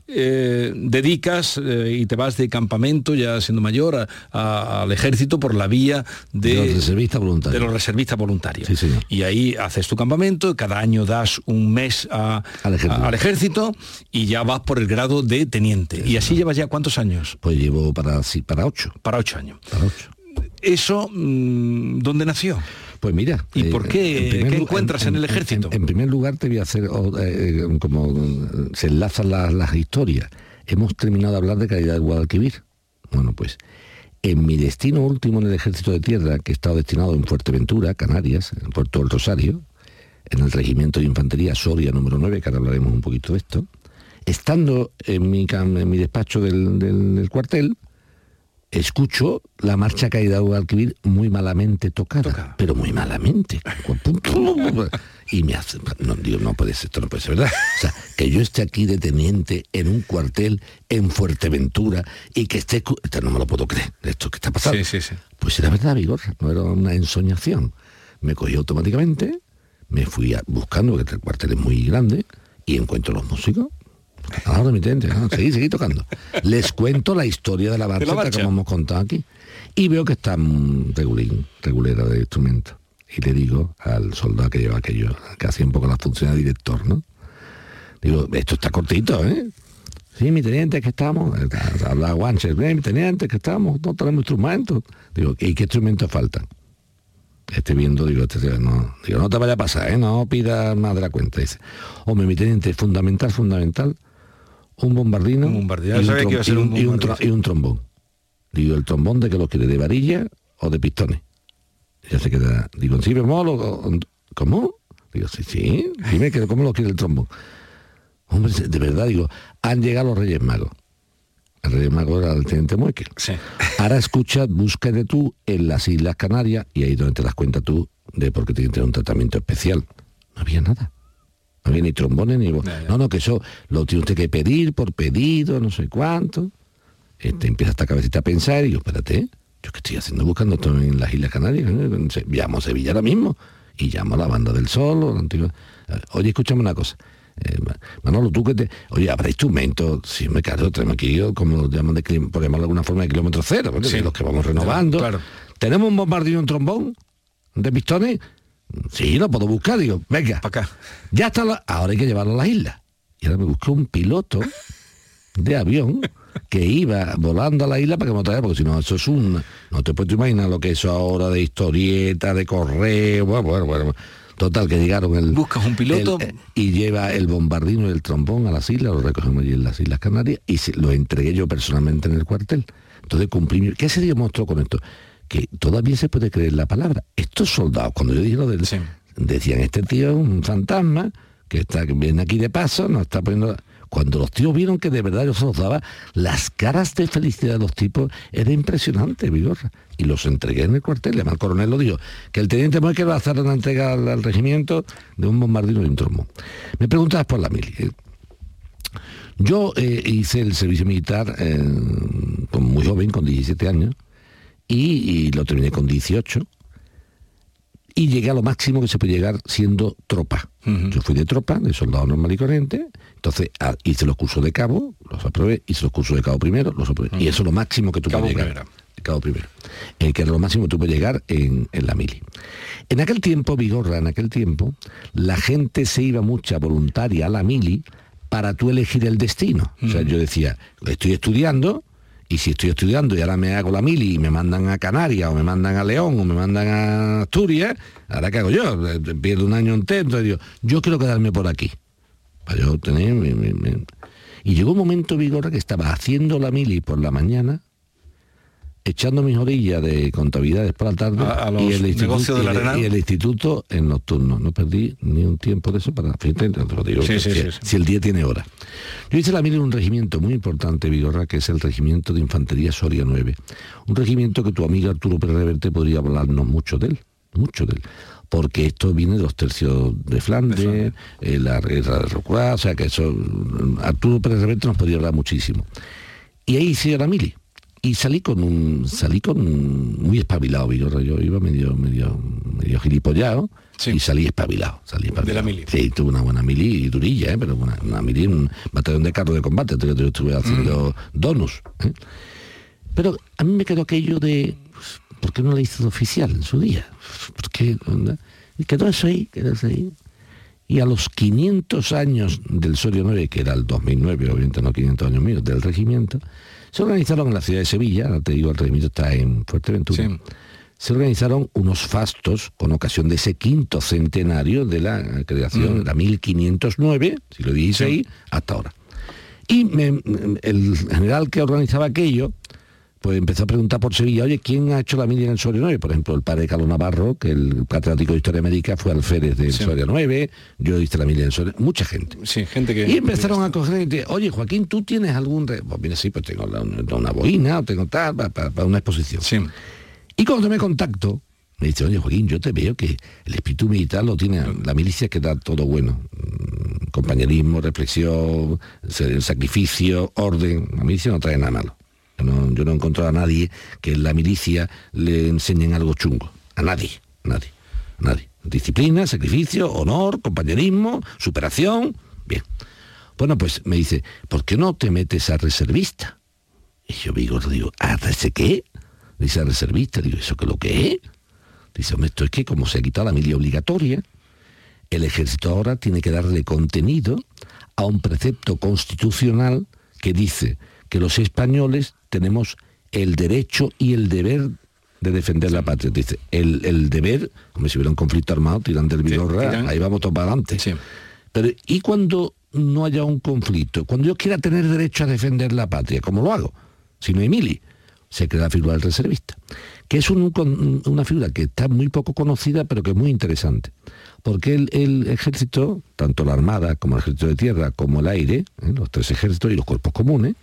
Dedicas y te vas de campamento, ya siendo mayor, al ejército por la vía de los reservistas voluntarios. Sí, señor. Y ahí haces tu campamento, y cada año das un mes al ejército y ya vas por el grado de teniente. Sí, y así llevas ya ¿cuántos años? Pues llevo para 8. Para 8 años. Para 8. ¿Eso dónde nació? Pues mira... ¿Y por qué? ¿Qué encuentras en el ejército? En primer lugar te voy a hacer, como se enlazan las historias. Hemos terminado de hablar de Caridad del Guadalquivir. Bueno, pues en mi destino último en el Ejército de Tierra, que he estado destinado en Fuerteventura, Canarias, en Puerto del Rosario, en el Regimiento de Infantería Soria número 9, que ahora hablaremos un poquito de esto, estando en mi despacho del cuartel, escucho la marcha Caridad del Guadalquivir muy malamente tocada, pero muy malamente. Y me hace, no puede ser, esto no puede ser verdad. O sea, que yo esté aquí de teniente en un cuartel en Fuerteventura y que esto no me lo puedo creer, esto que está pasando. Sí. Pues era verdad, Vigorra, no era una ensoñación. Me cogí automáticamente, me fui buscando, porque el cuartel es muy grande, y encuentro los músicos. Ahora mi teniente, seguí tocando. Les cuento la historia de la marcha, como hemos contado aquí. Y veo que está regulera de instrumento. Y le digo al soldado que lleva aquello, que hacía un poco la función de director, ¿no? Digo, esto está cortito, ¿eh? Sí, mi teniente, que estamos. Habla Guanche, mi teniente, que estamos, no tenemos instrumentos. Digo, ¿y qué instrumentos faltan? Viendo, digo, no te vaya a pasar, ¿eh? No pidas más de la cuenta. Dice, hombre, mi teniente, fundamental, un bombardino, y un trombón. Digo, ¿el trombón de qué lo quiere? ¿De varilla o de pistones? Ya se queda, digo, ¿sí bemol cómo? Digo, sí, dime cómo lo quiere el trombón. Hombre, de verdad, digo, han llegado los Reyes Magos. El Rey Mago era el teniente Muekel. Sí. Ahora escucha, búsquete tú en las Islas Canarias, y ahí donde te das cuenta tú de por qué tienes que tener un tratamiento especial. No había nada. No había ni trombones ni... No, que eso lo tiene usted que pedir por pedido, no sé cuánto. Empieza esta cabecita a pensar y yo, espérate, ¿yo qué estoy haciendo buscando todo en las Islas Canarias? Llamo a Sevilla ahora mismo y llamo a la Banda del Sol. Oye, escúchame una cosa. Manolo, tú que oye, habrá instrumentos, si me cargo, tenemos aquí, como lo llaman, por llamarlo de alguna forma, de kilómetro cero, porque sí, los que vamos renovando. Claro. ¿Tenemos un bombardino, un trombón de pistones? Sí, lo puedo buscar, digo, venga, para acá. Ya está, ahora hay que llevarlo a las islas. Y ahora me busqué un piloto de avión que iba volando a la isla para que me traiga, porque si no, eso es no te puedes imaginar lo que es eso ahora de historieta, de correo, bueno. Total, que llegaron buscas un piloto y lleva el bombardino y el trombón a las islas, lo recogemos allí en las Islas Canarias y lo entregué yo personalmente en el cuartel. Entonces cumplí. ¿Qué se demostró con esto? Que todavía se puede creer la palabra. Estos soldados, cuando yo dije lo del... Sí. Decían, este tío es un fantasma que viene aquí de paso, nos está poniendo... Cuando los tíos vieron que de verdad yo se los daba, las caras de felicidad de los tipos era impresionante, Vigorra. Y los entregué en el cuartel. Además el coronel lo dijo, que el teniente Muekel va a hacer una entrega al regimiento de un bombardino y un trombón. Me preguntabas por la mili. Yo hice el servicio militar muy joven, con 17 años, y lo terminé con 18. Y llegué a lo máximo que se puede llegar siendo tropa. Uh-huh. Yo fui de tropa, de soldado normal y corriente, entonces hice los cursos de cabo, los aprobé, hice los cursos de cabo primero, los aprobé. Uh-huh. Y eso es lo máximo que tú puedes llegar. Cabo primero. Que era lo máximo que tú puedes llegar en la mili. En aquel tiempo, Vigorra, la gente se iba mucha voluntaria a la mili para tú elegir el destino. Uh-huh. O sea, yo decía, estoy estudiando, y si estoy estudiando y ahora me hago la mili y me mandan a Canarias o me mandan a León o me mandan a Asturias, ¿ahora qué hago yo? Pierdo un año entero, entonces digo, yo quiero quedarme por aquí. Para yo tener... Y llegó un momento, Vigorra, que estaba haciendo la mili por la mañana, echando mis orillas de contabilidades por la tarde y el instituto en nocturno. No perdí ni un tiempo de eso para... Fíjate, te lo digo, si el día tiene hora. Yo hice la mili en un regimiento muy importante, Vigorra, que es el Regimiento de Infantería Soria 9. Un regimiento que tu amigo Arturo Pérez Reverte podría hablarnos mucho de él, mucho de él. Porque esto viene de los tercios de Flandes, la guerra de Rocroi, o sea que eso, Arturo Pérez Reverte nos podía hablar muchísimo. Y ahí hice la mili. Y salí con muy espabilado, Vigorra. Yo iba medio gilipollado, sí. Y salí espabilado. De la mili. Sí, tuve una buena mili y durilla, pero una mili en un batallón de carro de combate, yo estuve haciendo donus. Pero a mí me quedó aquello de, ¿por qué no la hice oficial en su día? ¿Por qué? Y quedó eso ahí. Y a los 500 años del Soria 9, que era el 2009, obviamente no 500 años míos, del regimiento, se organizaron en la ciudad de Sevilla, ahora te digo, el regimiento está en Fuerteventura, sí. Se organizaron unos fastos con ocasión de ese 5º centenario de la creación, era 1509, siglo XVI, sí. Hasta ahora. Y el general que organizaba aquello, pues empezó a preguntar por Sevilla, oye, ¿quién ha hecho la mili en el Soria 9? Por ejemplo, el padre Carlos Navarro, que el catedrático de Historia Médica fue alférez del Soria 9, yo hice la mili en el Soria, mucha gente. Sí, gente que... Y empezaron a coger gente, oye, Joaquín, ¿tú tienes algún...? Pues mira, sí, pues tengo una boina, o tengo tal, para una exposición. Sí. Y cuando tomé contacto, me dice, oye, Joaquín, yo te veo que el espíritu militar lo tiene, la milicia que da todo bueno. Compañerismo, reflexión, sacrificio, orden, la milicia no trae nada malo. Yo no he encontrado a nadie que en la milicia le enseñen algo chungo. A nadie. Disciplina, sacrificio, honor, compañerismo, superación. Bien. Bueno, pues me dice, ¿por qué no te metes a reservista? Y yo digo, ¿a qué? Dice, a reservista. Digo, ¿eso qué es lo que es? Dice, hombre, esto es que como se ha quitado la mili obligatoria, el ejército ahora tiene que darle contenido a un precepto constitucional que dice que los españoles tenemos el derecho y el deber de defender la patria. Dice, el deber, como si hubiera un conflicto armado, tiran del Vigorra, ahí vamos todos para adelante. Sí. Pero, ¿y cuando no haya un conflicto? Cuando yo quiera tener derecho a defender la patria, ¿cómo lo hago? Si no hay mili, se crea la figura del reservista, que es una figura que está muy poco conocida, pero que es muy interesante. Porque el ejército, tanto la Armada como el Ejército de Tierra, como el Aire, los 3 ejércitos y los cuerpos comunes,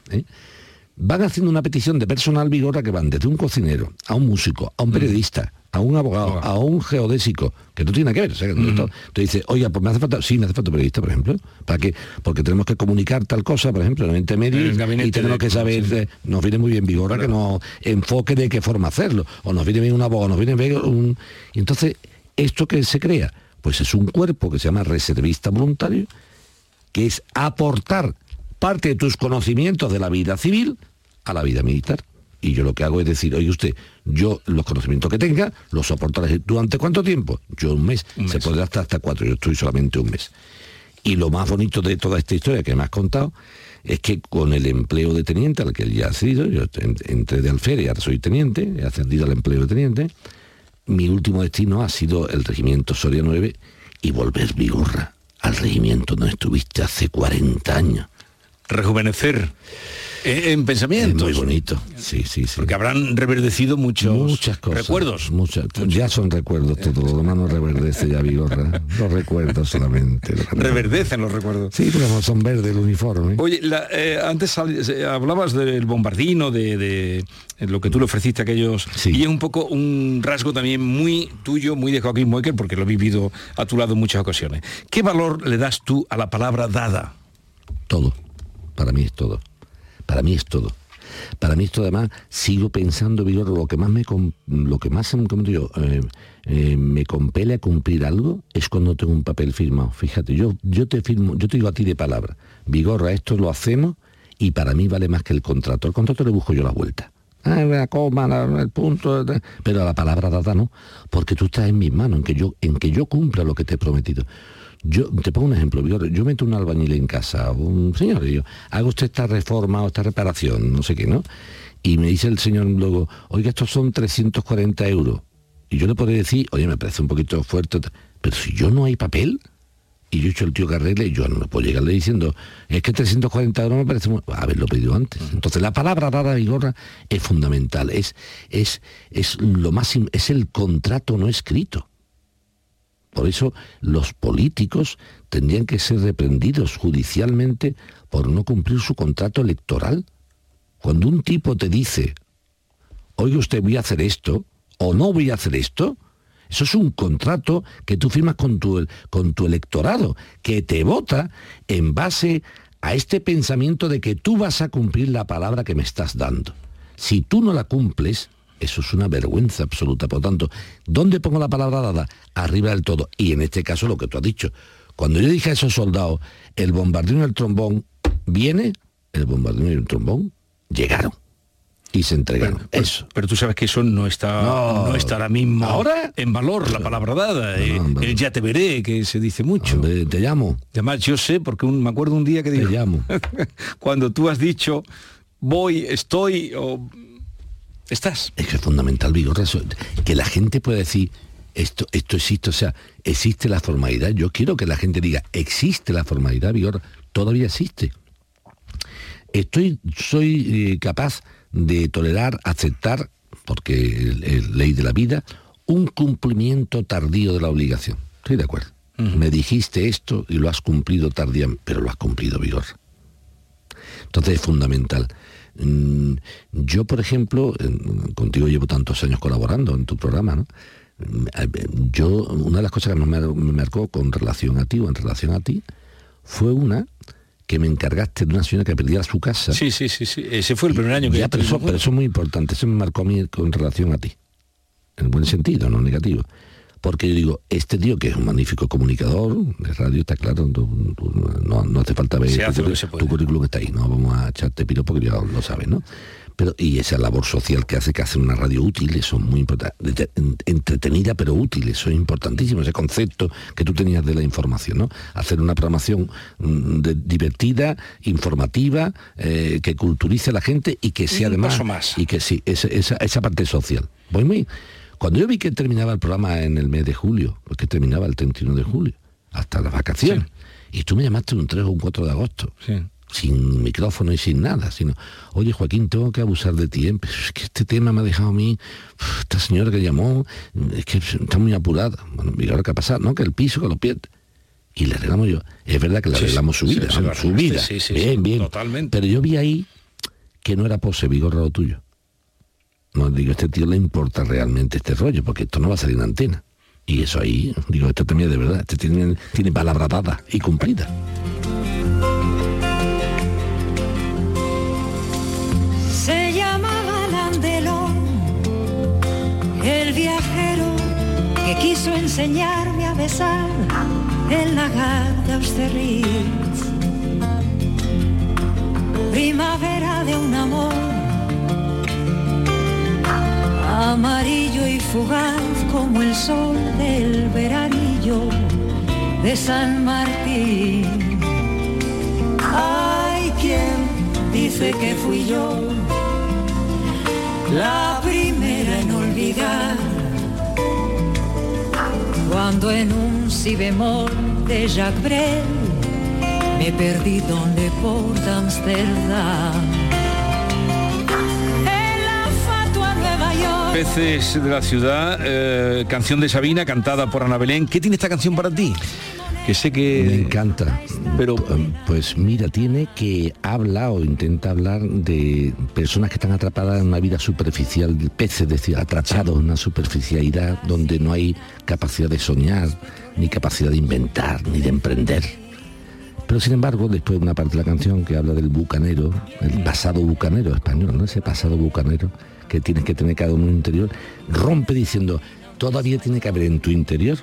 van haciendo una petición de personal, Vigorra, que van desde un cocinero, a un músico, a un periodista, a un abogado, a un geodésico, que no tiene nada que ver. O sea, te dice, oiga, pues me hace falta periodista, por ejemplo, ¿para qué? Porque tenemos que comunicar tal cosa, por ejemplo, en el medio, y tenemos que saber, nos viene muy bien Vigorra, claro, que nos enfoque de qué forma hacerlo, o nos viene bien un abogado, nos viene bien un... Y entonces, ¿esto que se crea? Pues es un cuerpo que se llama reservista voluntario, que es aportar parte de tus conocimientos de la vida civil a la vida militar. Y yo lo que hago es decir, oye usted, yo los conocimientos que tenga los soportaré. ¿Durante cuánto tiempo? Yo un mes. Se podrá hasta 4, yo estoy solamente un mes. Y lo más bonito de toda esta historia que me has contado es que con el empleo de teniente al que él ya ha sido, yo entré de alférez, ahora soy teniente, he ascendido al empleo de teniente, mi último destino ha sido el regimiento Soria 9 y volver, Vigorra, al regimiento donde estuviste hace 40 años. Rejuvenecer en pensamientos. Es muy bonito, sí. Porque habrán reverdecido muchas cosas. Recuerdos. Ya son recuerdos, todo lo demás no reverdece ya, Vigorra. Los recuerdos solamente. Reverdecen los recuerdos. Sí, pero son verdes el uniforme. Oye, antes hablabas del bombardino, de lo que tú le ofreciste a aquellos, sí. Y es un poco un rasgo también muy tuyo, muy de Joaquín Moecker, porque lo he vivido a tu lado en muchas ocasiones. ¿Qué valor le das tú a la palabra dada? Todo. Para mí es todo. Para mí esto, además, sigo pensando, Vigorra, lo que más me compele a cumplir algo es cuando tengo un papel firmado. Fíjate, yo te firmo, yo te digo a ti de palabra, Vigorra, esto lo hacemos y para mí vale más que el contrato. El contrato le busco yo la vuelta. La coma, el punto, pero a la palabra dada no, porque tú estás en mis manos, en que yo cumpla lo que te he prometido. Yo te pongo un ejemplo, yo meto un albañil en casa, un señor, y yo, haga usted esta reforma o esta reparación, no sé qué, ¿no? Y me dice el señor luego, oiga, estos son 340 euros. Y yo le podría decir, oye, me parece un poquito fuerte, pero si yo no hay papel, y yo he hecho el tío que arregle, yo no puedo llegarle diciendo, es que 340 euros me parece muy... haberlo pedido antes. Entonces la palabra dada, Vigorra, es fundamental, es lo más, es el contrato no escrito. Por eso los políticos tendrían que ser reprendidos judicialmente por no cumplir su contrato electoral. Cuando un tipo te dice, oiga usted, voy a hacer esto, o no voy a hacer esto, Eso es un contrato que tú firmas con tu electorado, que te vota en base a este pensamiento de que tú vas a cumplir la palabra que me estás dando. Si tú no la cumples, eso es una vergüenza absoluta. Por lo tanto, ¿dónde pongo la palabra dada? Arriba del todo. Y en este caso lo que tú has dicho. Cuando yo dije a esos soldados, el bombardeo y el trombón viene, el bombardeo y el trombón llegaron. Y se entregaron. Pero tú sabes que eso no está ahora mismo ¿ahora? En valor, la palabra dada. El ya te veré, que se dice mucho. Hombre, te llamo. Además, yo sé, porque me acuerdo un día que digo, te llamo. Cuando tú has dicho, voy, estoy, o estás. Es que es fundamental, Vigorra, que la gente pueda decir, esto existe, o sea, existe la formalidad. Yo quiero que la gente diga, existe la formalidad, Vigorra, todavía existe. Soy capaz de tolerar, aceptar, porque es ley de la vida, un cumplimiento tardío de la obligación. Estoy de acuerdo. Me dijiste esto y lo has cumplido tardíamente, pero lo has cumplido, Vigorra. Entonces es fundamental. Yo, por ejemplo, contigo llevo tantos años colaborando en tu programa, ¿no? Una de las cosas que me marcó con relación a ti, o en relación a ti, fue una que me encargaste de una señora que perdiera su casa. Sí. Ese fue el primer año que ya, pero eso es muy importante. Eso me marcó a mí con relación a ti. En buen sentido, no negativo. Porque yo digo, este tío que es un magnífico comunicador de radio, está claro, no hace falta ver tu currículum, está ahí, no vamos a echarte piro porque ya lo sabes, ¿no? Pero, y esa labor social que hace una radio útil, eso es muy importante, entretenida pero útil, eso es importantísimo, ese concepto que tú tenías de la información, ¿no? Hacer una programación divertida, informativa, que culturice a la gente y que sea además, y que sí, esa parte social. Cuando yo vi que terminaba el programa en el mes de julio, porque terminaba el 31 de julio, hasta las vacaciones, y tú me llamaste un 3 o un 4 de agosto, sin micrófono y sin nada, sino, oye, Joaquín, tengo que abusar de ti, pero es que este tema me ha dejado a mí, esta señora que llamó, es que está muy apurada. Bueno, mira ahora qué ha pasado, ¿no? Que el piso, que lo pierde. Y le arreglamos yo. Es verdad que le arreglamos su vida, su vida. Bien. Totalmente. Pero yo vi ahí que no era pose, Vigorra, lo tuyo. No, digo, este tío le importa realmente este rollo, porque esto no va a salir en antena. Y eso ahí, digo, esto también de verdad, este tiene palabra dada y cumplida. Se llamaba Landelón, el viajero que quiso enseñarme a besar el lagar de Austerlitz. Primavera de un amor amarillo y fugaz como el sol del veranillo de San Martín. Hay quien dice que fui yo la primera en olvidar, cuando en un si bemol de Jacques Brel me perdí donde por Amsterdam. Peces de la ciudad, canción de Sabina cantada por Ana Belén. ¿Qué tiene esta canción para ti? Que sé que... Me encanta, pero pues mira, tiene que habla o intenta hablar de personas que están atrapadas en una vida superficial, peces, es decir, atrapados en una superficialidad donde no hay capacidad de soñar, ni capacidad de inventar, ni de emprender. Pero sin embargo, después de una parte de la canción que habla del bucanero, el pasado bucanero español, ¿no? Ese pasado bucanero que tienes que tener cada uno en un interior, rompe diciendo, todavía tiene que haber en tu interior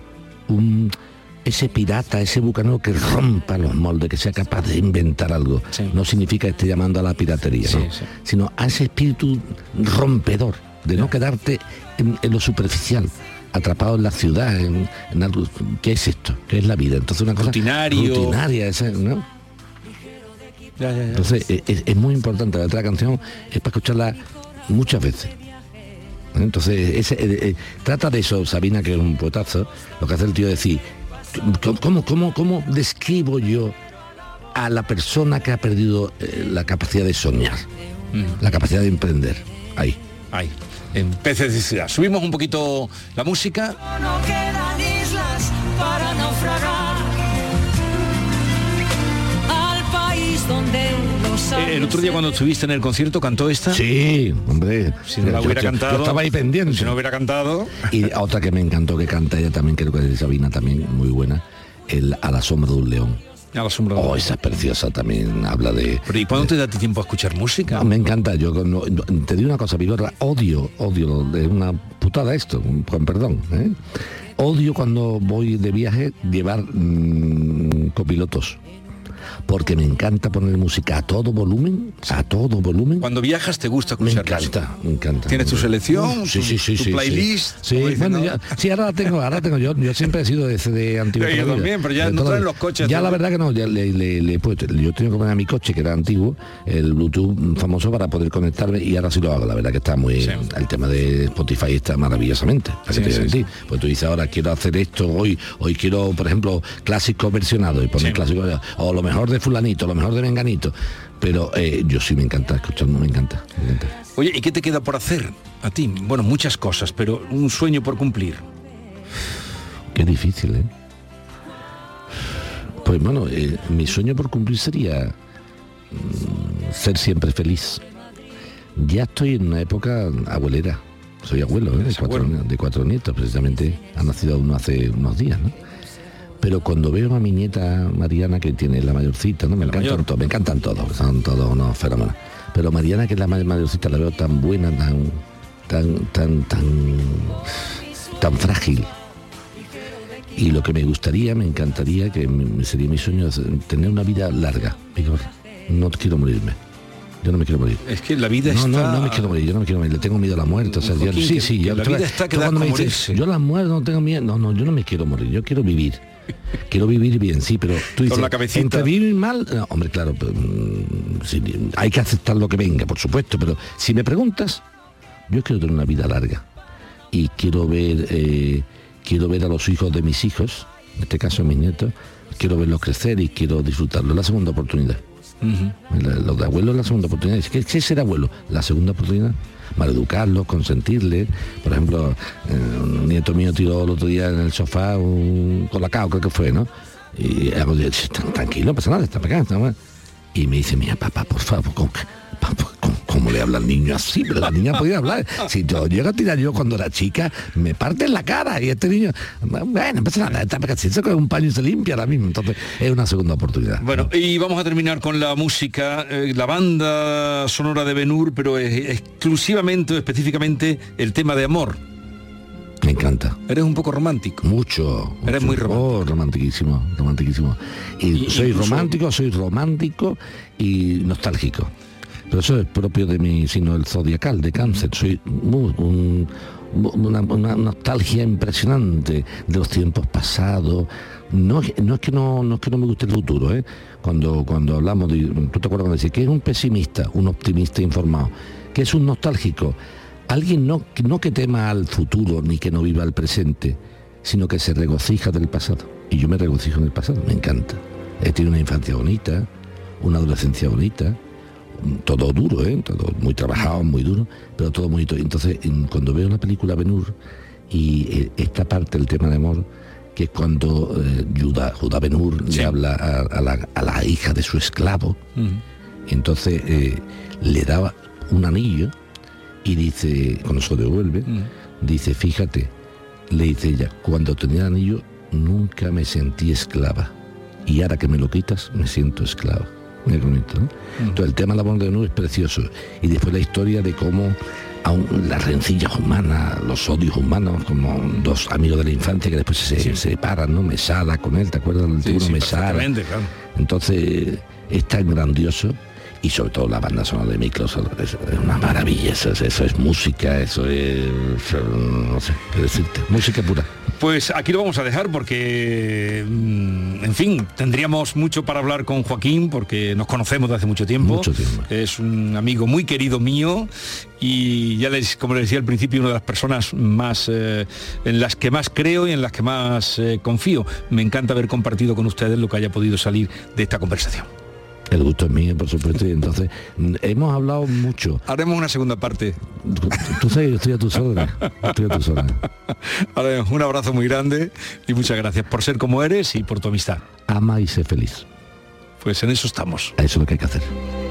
ese pirata, ese bucanero que rompa los moldes, que sea capaz de inventar algo. Sí. No significa que esté llamando a la piratería, ¿no? Sino a ese espíritu rompedor, de no quedarte en lo superficial, atrapado en la ciudad, en algo. ¿Qué es esto? ¿Qué es la vida? Entonces una cosa rutinaria, ¿no? Ya. Entonces es muy importante. La otra canción es para escucharla muchas veces. Entonces trata de eso, Sabina, que es un poetazo. Lo que hace el tío es decir, ¿cómo describo yo a la persona que ha perdido la capacidad de soñar, la capacidad de emprender? Ahí. En Peces de Ciudad. Subimos un poquito la música. No quedan islas para naufragar al país donde los El otro día cuando estuviste en el concierto, ¿cantó esta? Sí, hombre. Si no la hubiera cantado... Yo estaba ahí pendiente. Si no hubiera cantado... Y otra que me encantó que canta ella también, creo que es de Sabina también, muy buena, A la sombra de un león. A la sombra de un león. Esa es preciosa también, habla de... Pero ¿y cuándo te da tiempo a escuchar música? Me encanta, yo te digo una cosa, Vigorra, odio, de una putada esto, con perdón, ¿eh? Odio cuando voy de viaje llevar copilotos. Porque me encanta poner música a todo volumen. Cuando viajas te gusta escuchar música. Me encanta. ¿Tienes tu selección? Sí, tu playlist? Sí, bueno, ahora la tengo. Yo siempre he sido de antiguo. Yo también, pero ya no traen los coches. Ya la verdad que no, ya le he puesto. Yo tenía que poner a mi coche, que era antiguo, el Bluetooth famoso para poder conectarme, y ahora sí lo hago. La verdad que está muy... Sí. El tema de Spotify está maravillosamente. Sí. Pues tú dices, ahora quiero hacer esto, hoy quiero, por ejemplo, clásicos versionados, y poner clásicos, o lo mejor de fulanito, lo mejor de menganito, pero yo sí me encanta escucharlo, me encanta. Oye, ¿y qué te queda por hacer a ti? Bueno, muchas cosas, pero un sueño por cumplir. Qué difícil, ¿eh? Pues bueno, mi sueño por cumplir sería ser siempre feliz. Ya estoy en una época abuelera, soy abuelo, de cuatro nietos, precisamente ha nacido uno hace unos días, ¿no? Pero cuando veo a mi nieta Mariana, que tiene la mayorcita, ¿no? Me encantan todos, son todos unos fenómenos. Pero Mariana, que es la mayorcita, la veo tan buena, tan frágil. Y lo que me encantaría, que sería mi sueño, es tener una vida larga. Digo, no quiero morirme. Yo no me quiero morir. Es que la vida está... No me quiero morir, yo no me quiero morir. Le tengo miedo a la muerte. O sea, Joaquín, la vida está que da como morirse. Yo la muerte no tengo miedo. No, yo no me quiero morir. Yo quiero vivir. Quiero vivir bien, sí, pero tú dices, con la cabecita. Entre vivir mal, no, hombre, claro, sí, hay que aceptar lo que venga, por supuesto, pero si me preguntas, yo quiero tener una vida larga y quiero ver a los hijos de mis hijos, en este caso mis nietos, quiero verlos crecer y quiero disfrutarlo. Es la segunda oportunidad. Los de abuelos, la segunda oportunidad. ¿Qué es ser abuelo? La segunda oportunidad. Maleducarlos, consentirles. Por ejemplo, un nieto mío tiró el otro día en el sofá un colacao, creo que fue, ¿no? Y hago, tranquilo, no pasa nada, está pegando. Y me dice, mira, papá, por favor, ¿cómo le habla al niño así? Pero la niña podía hablar. Si yo llego a tirar yo cuando era chica, me parte en la cara. Y este niño, bueno, no pasa nada, está pegando, se coge un paño y se limpia ahora mismo. Entonces, es una segunda oportunidad. Bueno, y vamos a terminar con la música, la banda sonora de Ben-Hur, pero exclusivamente o específicamente el tema de amor. Me encanta. Eres un poco romántico. Mucho. Eres muy romántico. Romantiquísimo. Y soy romántico y nostálgico. Pero eso es propio de mi signo del zodiacal, de Cáncer. Soy una nostalgia impresionante de los tiempos pasados. No es que no me guste el futuro, ¿eh? Cuando hablamos de... ¿Tú te acuerdas cuando decía que es un pesimista, un optimista informado? Que es un nostálgico. Alguien no que tema al futuro ni que no viva el presente, sino que se regocija del pasado. Y yo me regocijo en el pasado, me encanta. He tenido una infancia bonita, una adolescencia bonita, todo duro, todo muy trabajado, muy duro, pero todo muy bonito. Entonces, cuando veo la película Ben-Hur y esta parte del tema de amor, que es cuando Judá Ben-Hur le habla a la hija de su esclavo, entonces le daba un anillo. Y dice, cuando se lo devuelve, dice, fíjate, le dice ella, cuando tenía el anillo nunca me sentí esclava. Y ahora que me lo quitas, me siento esclava. Muy bonito, ¿no? Entonces el tema de la banda de nube es precioso. Y después la historia de cómo aún las rencillas humanas, los odios humanos, como dos amigos de la infancia que después se separan, ¿no? Mesada con él, ¿te acuerdas del título? Mesada. Claro. Entonces es tan grandioso. Y sobre todo la banda sonora de Miklos es una maravilla, eso es música, eso es, no sé qué decirte, música pura. Pues aquí lo vamos a dejar porque, en fin, tendríamos mucho para hablar con Joaquín porque nos conocemos de hace mucho tiempo. Es un amigo muy querido mío y ya como les decía al principio, una de las personas más en las que más creo y en las que más confío. Me encanta haber compartido con ustedes lo que haya podido salir de esta conversación. El gusto es mío, por supuesto, y entonces hemos hablado mucho. Haremos una segunda parte. Tú sabes, yo estoy a tus órdenes. Ahora, un abrazo muy grande y muchas gracias por ser como eres y por tu amistad. Ama y sé feliz. Pues en eso estamos. Eso es lo que hay que hacer.